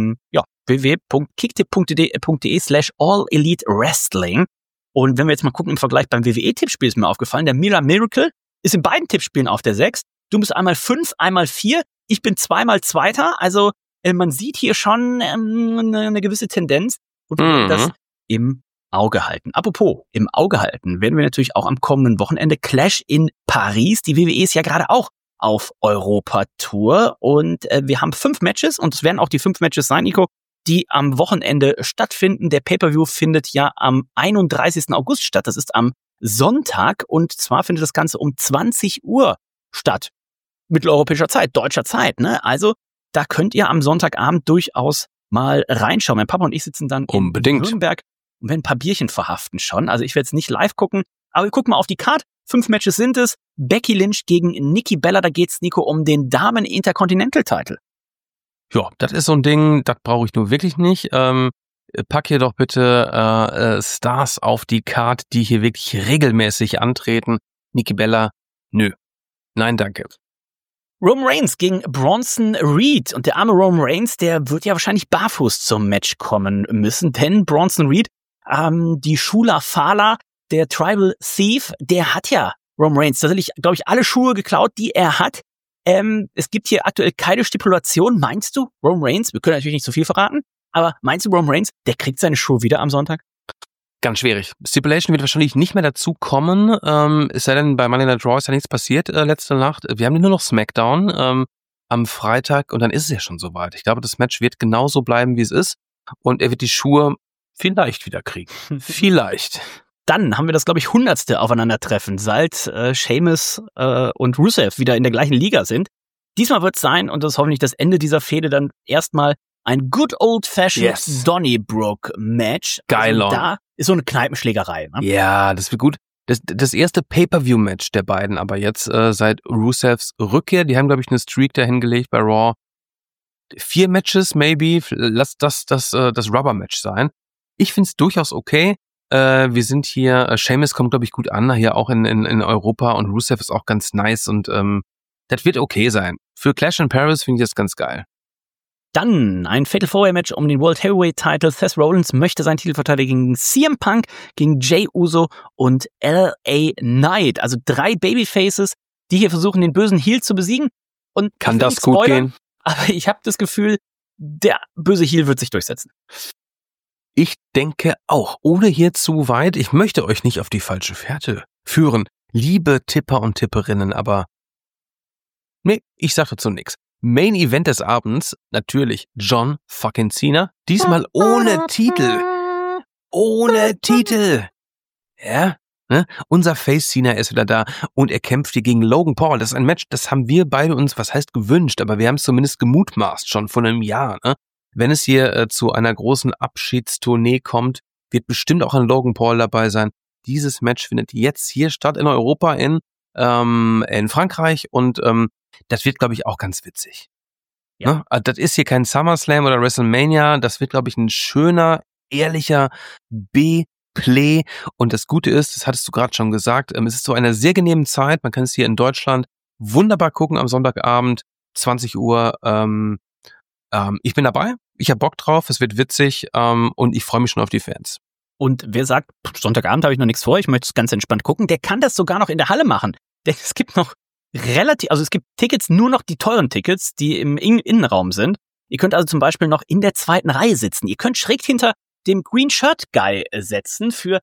www.kicktip.de/all-elite-wrestling. Und wenn wir jetzt mal gucken, im Vergleich beim WWE-Tippspiel ist mir aufgefallen, der Milan Miracle ist in beiden Tippspielen auf der 6. Du bist einmal 5, einmal 4. Ich bin zweimal Zweiter. Also man sieht hier schon eine gewisse Tendenz und wir werden das im Auge halten. Apropos, im Auge halten werden wir natürlich auch am kommenden Wochenende Clash in Paris. Die WWE ist ja gerade auch auf Europa-Tour und wir haben 5 Matches und es werden auch die 5 Matches sein, Nico, die am Wochenende stattfinden. Der Pay-Per-View findet ja am 31. August statt. Das ist am Sonntag. Und zwar findet das Ganze um 20 Uhr statt. Mitteleuropäischer Zeit, deutscher Zeit, ne? Also, da könnt ihr am Sonntagabend durchaus mal reinschauen. Mein Papa und ich sitzen dann in Nürnberg und werden ein paar Bierchen verhaften schon. Also ich werde jetzt nicht live gucken, aber wir gucken mal auf die Card. 5 Matches sind es. Becky Lynch gegen Nikki Bella. Da geht's, Nico, um den Damen-Intercontinental-Title. Ja, das ist so ein Ding, das brauche ich nur wirklich nicht. Pack hier doch bitte Stars auf die Card, die hier wirklich regelmäßig antreten. Nikki Bella, nö. Nein, danke. Roman Reigns gegen Bronson Reed. Und der arme Roman Reigns, der wird ja wahrscheinlich barfuß zum Match kommen müssen, denn Bronson Reed, die Shula Fala, der Tribal Thief, der hat ja Roman Reigns tatsächlich, glaube ich, alle Schuhe geklaut, die er hat. Es gibt hier aktuell keine Stipulation. Meinst du, Roman Reigns, wir können natürlich nicht zu viel verraten, aber meinst du, Roman Reigns, der kriegt seine Schuhe wieder am Sonntag? Ganz schwierig. Stipulation wird wahrscheinlich nicht mehr dazu kommen, es sei denn, bei Monday Night Raw ist ja nichts passiert letzte Nacht. Wir haben nur noch SmackDown am Freitag und dann ist es ja schon soweit. Ich glaube, das Match wird genauso bleiben, wie es ist und er wird die Schuhe vielleicht wieder kriegen. Vielleicht. Dann haben wir das, glaube ich, 100. Aufeinandertreffen, seit Sheamus und Rusev wieder in der gleichen Liga sind. Diesmal wird es sein, und das ist hoffentlich das Ende dieser Fehde, dann erstmal ein good old-fashioned Donnybrook-Match. Geil. Also da ist so eine Kneipenschlägerei. Ne? Ja, das wird gut. Das erste Pay-Per-View-Match der beiden, aber jetzt seit Rusevs Rückkehr, die haben, glaube ich, eine Streak dahingelegt bei Raw. 4 Matches, maybe. Lass das Rubber-Match sein. Ich find's durchaus okay. Wir sind hier, Sheamus kommt, glaube ich, gut an, hier auch in Europa, und Rusev ist auch ganz nice und das wird okay sein. Für Clash in Paris finde ich das ganz geil. Dann ein Fatal 4-Way-Match um den World Heavyweight-Title. Seth Rollins möchte seinen Titel verteidigen gegen CM Punk, gegen Jey Uso und LA Knight. Also 3 Babyfaces, die hier versuchen, den bösen Heel zu besiegen. Und kann das gut gehen? Aber ich habe das Gefühl, der böse Heel wird sich durchsetzen. Ich denke auch, ohne hier zu weit, ich möchte euch nicht auf die falsche Fährte führen, liebe Tipper und Tipperinnen, aber nee, ich sag dazu nichts. Main Event des Abends, natürlich John fucking Cena, diesmal ohne Titel. Ohne Titel. Ja, ne? Unser Face Cena ist wieder da und er kämpft hier gegen Logan Paul. Das ist ein Match, das haben wir beide uns, was heißt gewünscht, aber wir haben es zumindest gemutmaßt schon vor einem Jahr, ne? Wenn es hier zu einer großen Abschiedstournee kommt, wird bestimmt auch ein Logan Paul dabei sein. Dieses Match findet jetzt hier statt in Europa, in Frankreich, und das wird, glaube ich, auch ganz witzig. Ja. Ne? Also das ist hier kein SummerSlam oder WrestleMania, das wird, glaube ich, ein schöner, ehrlicher B-Play, und das Gute ist, das hattest du gerade schon gesagt, es ist zu einer sehr genehmen Zeit, man kann es hier in Deutschland wunderbar gucken am Sonntagabend, 20 Uhr, ich bin dabei, ich habe Bock drauf, es wird witzig und ich freue mich schon auf die Fans. Und wer sagt, Sonntagabend habe ich noch nichts vor, ich möchte es ganz entspannt gucken, der kann das sogar noch in der Halle machen. Denn es gibt noch es gibt Tickets, nur noch die teuren Tickets, die im Innenraum sind. Ihr könnt also zum Beispiel noch in der 2. Reihe sitzen. Ihr könnt schräg hinter dem Green Shirt Guy setzen für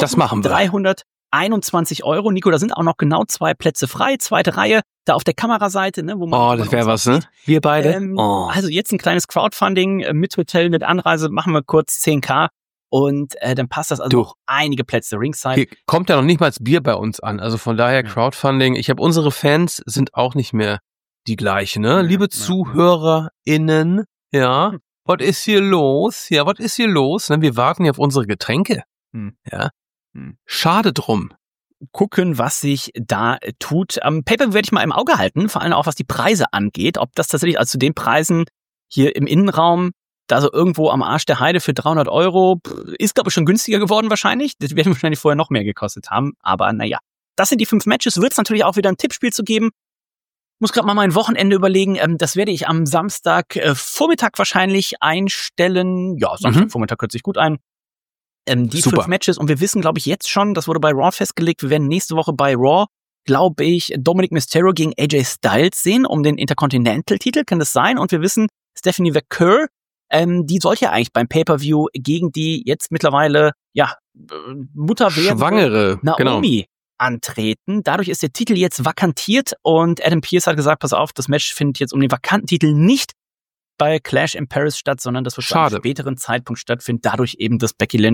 1.321 €. Nico, da sind auch noch genau 2 Plätze frei, 2. Reihe, da auf der Kameraseite, ne, wo man. Das wäre was, ne? Wir beide. Also jetzt ein kleines Crowdfunding mit Hotel, mit Anreise, machen wir kurz 10.000 und dann passt das also noch einige Plätze ringside. Hier kommt ja noch nicht mal das Bier bei uns an, also von daher Crowdfunding. Ich habe unsere Fans sind auch nicht mehr die gleichen, ne? Liebe ZuhörerInnen, ja, was ist hier los? Ja, was ist hier los? Ne? Wir warten ja auf unsere Getränke. Ja. Schade drum. Gucken, was sich da tut. Am Pay-Per-View werde ich mal im Auge halten, vor allem auch was die Preise angeht, ob das tatsächlich, also zu den Preisen hier im Innenraum, da so irgendwo am Arsch der Heide für 300 €, ist, glaube ich, schon günstiger geworden wahrscheinlich. Das werden wahrscheinlich vorher noch mehr gekostet haben, aber naja. Das sind die 5 Matches, wird es natürlich auch wieder ein Tippspiel zu geben. Muss gerade mal mein Wochenende überlegen, das werde ich am Samstag Vormittag wahrscheinlich einstellen. Ja, Samstagvormittag hört sich gut ein. Die 5 Matches, und wir wissen, glaube ich, jetzt schon, das wurde bei Raw festgelegt, wir werden nächste Woche bei Raw, glaube ich, Dominic Mysterio gegen AJ Styles sehen, um den Intercontinental-Titel, kann das sein? Und wir wissen, Stephanie McCurry, die sollte ja eigentlich beim Pay-Per-View gegen die jetzt mittlerweile, Mutter werden Schwangere, Naomi antreten. Dadurch ist der Titel jetzt vakantiert, und Adam Pearce hat gesagt, pass auf, das Match findet jetzt um den vakanten Titel nicht bei Clash in Paris statt, sondern das wird zu einem späteren Zeitpunkt stattfinden. Dadurch eben, dass Becky Lynch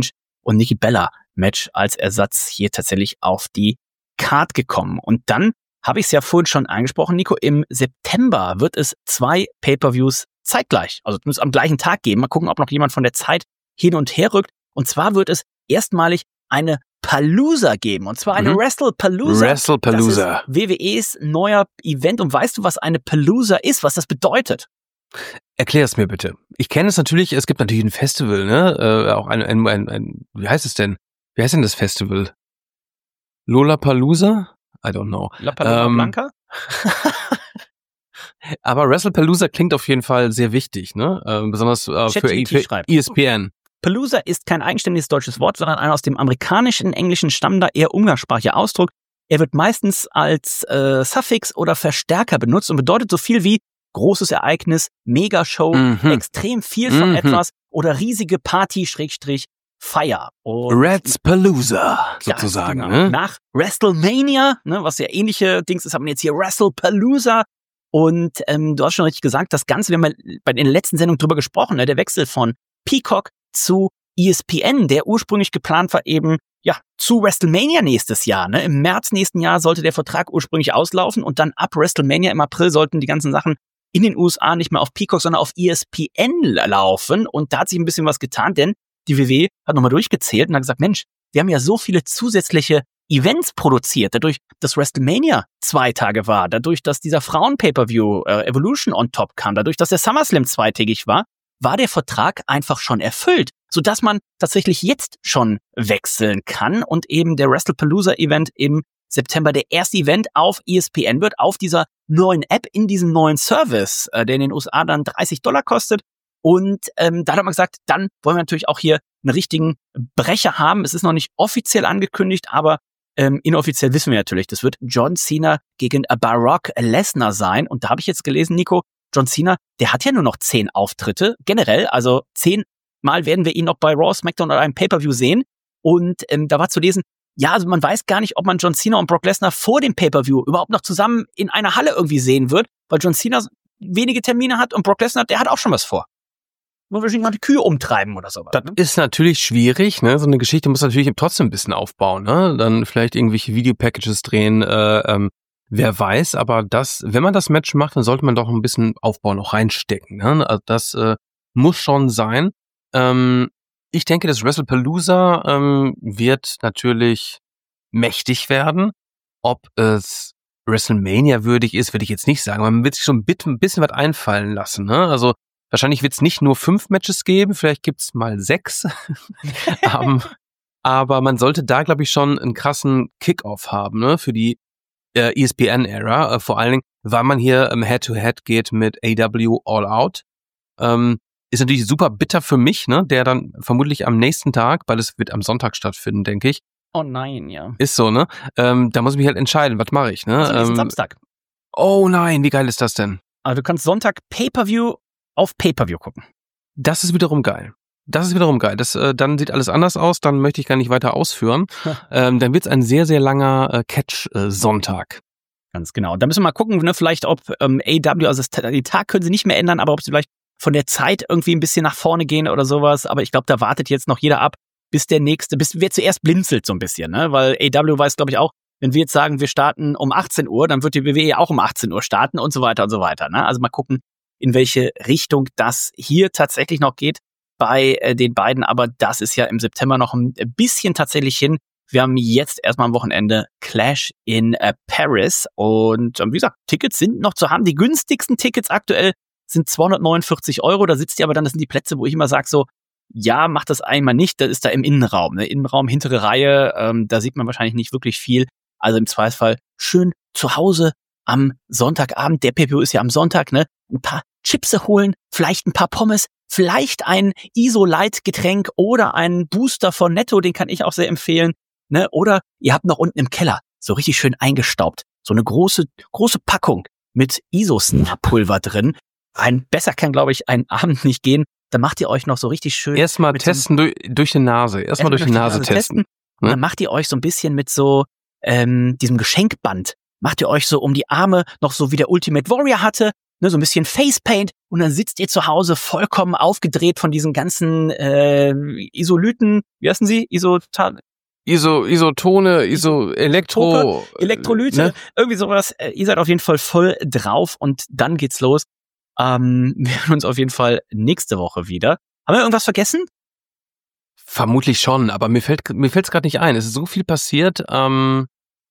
und Nikki Bella Match als Ersatz hier tatsächlich auf die Card gekommen. Und dann habe ich es ja vorhin schon angesprochen, Nico, im September wird es 2 Pay-Per-Views zeitgleich, also zumindest am gleichen Tag geben. Mal gucken, ob noch jemand von der Zeit hin und her rückt. Und zwar wird es erstmalig eine Palooza geben. Und zwar eine WrestlePalooza. WrestlePalooza. Das ist WWEs neuer Event. Und weißt du, was eine Palooza ist, was das bedeutet? Erklär es mir bitte. Ich kenne es natürlich, es gibt natürlich ein Festival, ne? Auch ein wie heißt es denn? Wie heißt denn das Festival? Lollapalooza? I don't know. La Palooza Blanca? Aber WrestlePalooza klingt auf jeden Fall sehr wichtig, ne? Besonders für ESPN. Palooza ist kein eigenständiges deutsches Wort, sondern ein aus dem amerikanischen, englischen stammender, eher umgangssprachlicher Ausdruck. Er wird meistens als Suffix oder Verstärker benutzt und bedeutet so viel wie großes Ereignis, Megashow, extrem viel von etwas oder riesige Party-Feier. WrestlePalooza sozusagen. Genau. Ne? Nach WrestleMania, ne, was ja ähnliche Dings ist, haben wir jetzt hier WrestlePalooza. Und du hast schon richtig gesagt, das Ganze, wir haben ja in der letzten Sendung drüber gesprochen, ne, der Wechsel von Peacock zu ESPN, der ursprünglich geplant war eben zu WrestleMania nächstes Jahr. Ne? Im März nächsten Jahr sollte der Vertrag ursprünglich auslaufen und dann ab WrestleMania im April sollten die ganzen Sachen in den USA nicht mehr auf Peacock, sondern auf ESPN laufen. Und da hat sich ein bisschen was getan, denn die WWE hat nochmal durchgezählt und hat gesagt, Mensch, wir haben ja so viele zusätzliche Events produziert, dadurch, dass WrestleMania 2 Tage war, dadurch, dass dieser Frauen-Pay-Per-View Evolution on top kam, dadurch, dass der SummerSlam 2-tägig war der Vertrag einfach schon erfüllt, sodass man tatsächlich jetzt schon wechseln kann und eben der WrestlePalooza-Event im September der erste Event auf ESPN wird, auf dieser neuen App, in diesem neuen Service, der in den USA dann $30 kostet. Und da hat man gesagt, dann wollen wir natürlich auch hier einen richtigen Brecher haben. Es ist noch nicht offiziell angekündigt, aber inoffiziell wissen wir natürlich, das wird John Cena gegen Brock Lesnar sein. Und da habe ich jetzt gelesen, Nico, John Cena, der hat ja nur noch 10 Auftritte, generell, also 10 Mal werden wir ihn noch bei Raw, SmackDown oder einem Pay-Per-View sehen. Und da war zu lesen, also man weiß gar nicht, ob man John Cena und Brock Lesnar vor dem Pay-Per-View überhaupt noch zusammen in einer Halle irgendwie sehen wird, weil John Cena wenige Termine hat und Brock Lesnar, der hat auch schon was vor. Wollen wir wahrscheinlich mal die Kühe umtreiben oder sowas. Das ist natürlich schwierig, ne? So eine Geschichte muss natürlich trotzdem ein bisschen aufbauen, ne? Dann vielleicht irgendwelche Videopackages drehen, wer weiß, aber wenn man das Match macht, dann sollte man doch ein bisschen Aufbau noch reinstecken. Ne? Also das muss schon sein. Ich denke, das WrestlePalooza wird natürlich mächtig werden. Ob es WrestleMania würdig ist, würde ich jetzt nicht sagen. Man wird sich schon ein bisschen was einfallen lassen. Ne? Also wahrscheinlich wird es nicht nur 5 Matches geben, vielleicht gibt es mal 6. Aber man sollte da, glaube ich, schon einen krassen Kickoff haben, ne? Für die ESPN-Ära, vor allen Dingen, weil man hier Head-to-Head geht mit AEW All Out. Ist natürlich super bitter für mich, ne, der dann vermutlich am nächsten Tag, weil es wird am Sonntag stattfinden, denke ich. Oh nein, ja. Ist so, ne? Da muss ich mich halt entscheiden, was mache ich, ne? Also Samstag. Oh nein, wie geil ist das denn? Also du kannst Sonntag Pay-Per-View auf Pay-Per-View gucken. Das ist wiederum geil. Dann sieht alles anders aus, dann möchte ich gar nicht weiter ausführen. Dann wird es ein sehr, sehr langer Catch-Sonntag. Ganz genau. Da müssen wir mal gucken, ne, vielleicht ob AEW, also den Tag können sie nicht mehr ändern, aber ob sie vielleicht von der Zeit irgendwie ein bisschen nach vorne gehen oder sowas. Aber ich glaube, da wartet jetzt noch jeder ab, bis wer zuerst blinzelt so ein bisschen, ne? Weil AEW weiß, glaube ich, auch, wenn wir jetzt sagen, wir starten um 18 Uhr, dann wird die WWE auch um 18 Uhr starten und so weiter und so weiter. Ne? Also mal gucken, in welche Richtung das hier tatsächlich noch geht bei den beiden. Aber das ist ja im September noch ein bisschen tatsächlich hin. Wir haben jetzt erstmal am Wochenende Clash in Paris. Und wie gesagt, Tickets sind noch zu haben. Die günstigsten Tickets aktuell sind 249 €. Da sitzt ihr aber dann, das sind die Plätze, wo ich immer sage so, ja, macht das einmal nicht. Das ist da im Innenraum. Ne? Innenraum, hintere Reihe, da sieht man wahrscheinlich nicht wirklich viel. Also im Zweifelsfall schön zu Hause am Sonntagabend. Der Pay-Per-View ist ja am Sonntag, ne? Ein paar Chipse holen, vielleicht ein paar Pommes, vielleicht ein ISO-Light-Getränk oder einen Booster von Netto, den kann ich auch sehr empfehlen. Ne? Oder ihr habt noch unten im Keller so richtig schön eingestaubt so eine große Packung mit ISO-Snap-Pulver drin. Besser kann, glaube ich, ein Abend nicht gehen. Da macht ihr euch noch so richtig schön. Erstmal testen durch die Nase. Erstmal durch die Nase testen. Und dann macht ihr euch so ein bisschen mit so diesem Geschenkband, macht ihr euch so um die Arme noch so wie der Ultimate Warrior hatte, ne, so ein bisschen Facepaint und dann sitzt ihr zu Hause vollkommen aufgedreht von diesen ganzen Isolyten, wie heißen sie? Isotone, Elektrolyte, ne? Irgendwie sowas. Ihr seid auf jeden Fall voll drauf und dann geht's los. Wir hören uns auf jeden Fall nächste Woche wieder. Haben wir irgendwas vergessen? Vermutlich schon, aber mir fällt's gerade nicht ein. Es ist so viel passiert. Wenn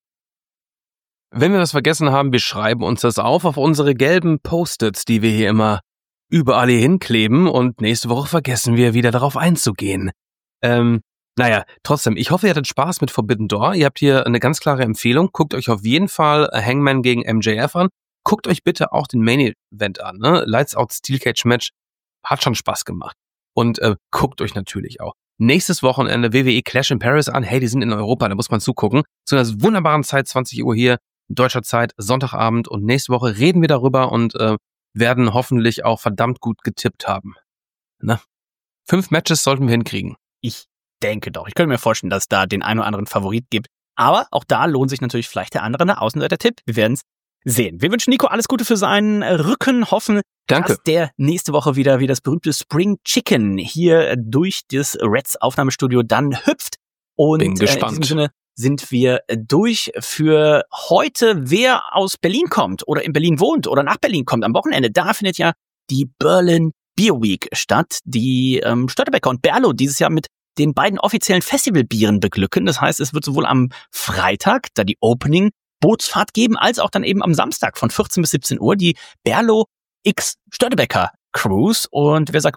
wir was vergessen haben, wir schreiben uns das auf unsere gelben Post-its, die wir hier immer überall hier hinkleben und nächste Woche vergessen wir wieder darauf einzugehen. Naja, trotzdem, ich hoffe, ihr hattet Spaß mit Forbidden Door. Ihr habt hier eine ganz klare Empfehlung. Guckt euch auf jeden Fall Hangman gegen MJF an. Guckt euch bitte auch den Main Event an. Ne? Lights Out Steel Cage Match hat schon Spaß gemacht. Und guckt euch natürlich auch nächstes Wochenende WWE Clash in Paris an. Hey, die sind in Europa, da muss man zugucken. Zu einer wunderbaren Zeit, 20 Uhr hier in deutscher Zeit, Sonntagabend. Und nächste Woche reden wir darüber und werden hoffentlich auch verdammt gut getippt haben. Ne? 5 Matches sollten wir hinkriegen. Ich denke doch. Ich könnte mir vorstellen, dass es da den einen oder anderen Favorit gibt. Aber auch da lohnt sich natürlich vielleicht der andere Außenseiter-Tipp. Wir werden es sehen. Wir wünschen Nico alles Gute für seinen Rücken. Hoffen, Danke, dass der nächste Woche wieder wie das berühmte Spring Chicken hier durch das Reds Aufnahmestudio dann hüpft. Und bin gespannt. In diesem Sinne sind wir durch für heute. Wer aus Berlin kommt oder in Berlin wohnt oder nach Berlin kommt am Wochenende, da findet ja die Berlin Beer Week statt, die Störtebeker und Berlo dieses Jahr mit den beiden offiziellen Festivalbieren beglücken. Das heißt, es wird sowohl am Freitag, da die Opening-Bootsfahrt geben, als auch dann eben am Samstag von 14 bis 17 Uhr die Berlo X Störtebeker Cruise. Und wer sagt,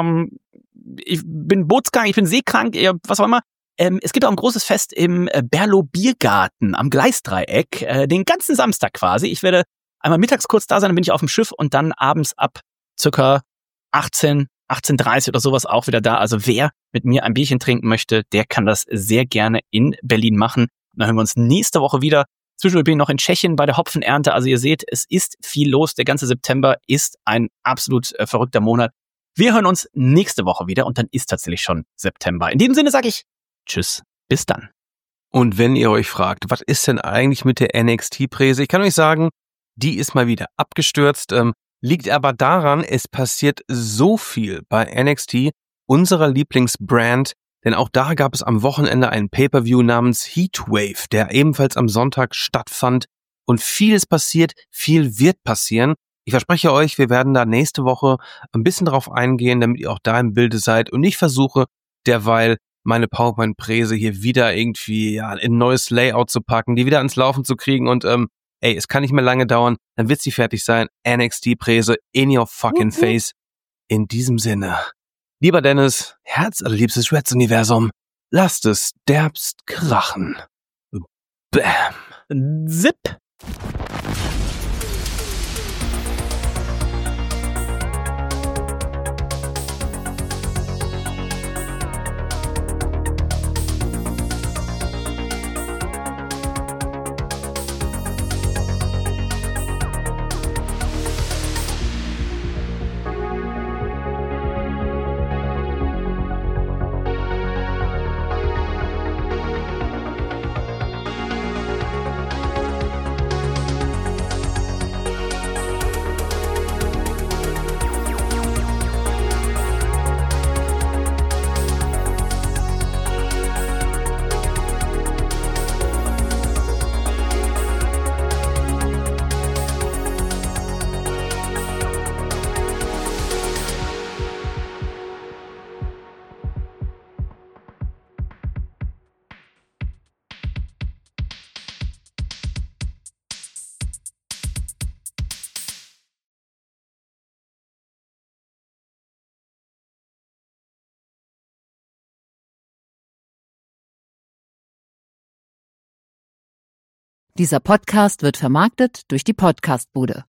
ich bin Bootsgang, ich bin seekrank, was auch immer. Es gibt auch ein großes Fest im Berlo Biergarten am Gleisdreieck, den ganzen Samstag quasi. Ich werde einmal mittags kurz da sein, dann bin ich auf dem Schiff und dann abends ab circa 18:30 oder sowas auch wieder da. Also wer mit mir ein Bierchen trinken möchte, der kann das sehr gerne in Berlin machen. Und dann hören wir uns nächste Woche wieder. Zwischendurch bin ich noch in Tschechien bei der Hopfenernte. Also ihr seht, es ist viel los. Der ganze September ist ein absolut verrückter Monat. Wir hören uns nächste Woche wieder und dann ist tatsächlich schon September. In diesem Sinne sage ich Tschüss, bis dann. Und wenn ihr euch fragt, was ist denn eigentlich mit der NXT-Präse? Ich kann euch sagen, die ist mal wieder abgestürzt. Liegt aber daran, es passiert so viel bei NXT, unserer Lieblingsbrand, denn auch da gab es am Wochenende einen Pay-Per-View namens Heatwave, der ebenfalls am Sonntag stattfand und vieles passiert, viel wird passieren. Ich verspreche euch, wir werden da nächste Woche ein bisschen drauf eingehen, damit ihr auch da im Bilde seid und ich versuche derweil meine PowerPoint-Präse hier wieder irgendwie in ein neues Layout zu packen, die wieder ans Laufen zu kriegen und es kann nicht mehr lange dauern, dann wird sie fertig sein. NXT-Präse in your fucking face. In diesem Sinne, lieber Dennis, herzallerliebstes Reds-Universum, lasst es derbst krachen. Bam. Zip. Dieser Podcast wird vermarktet durch die Podcastbude.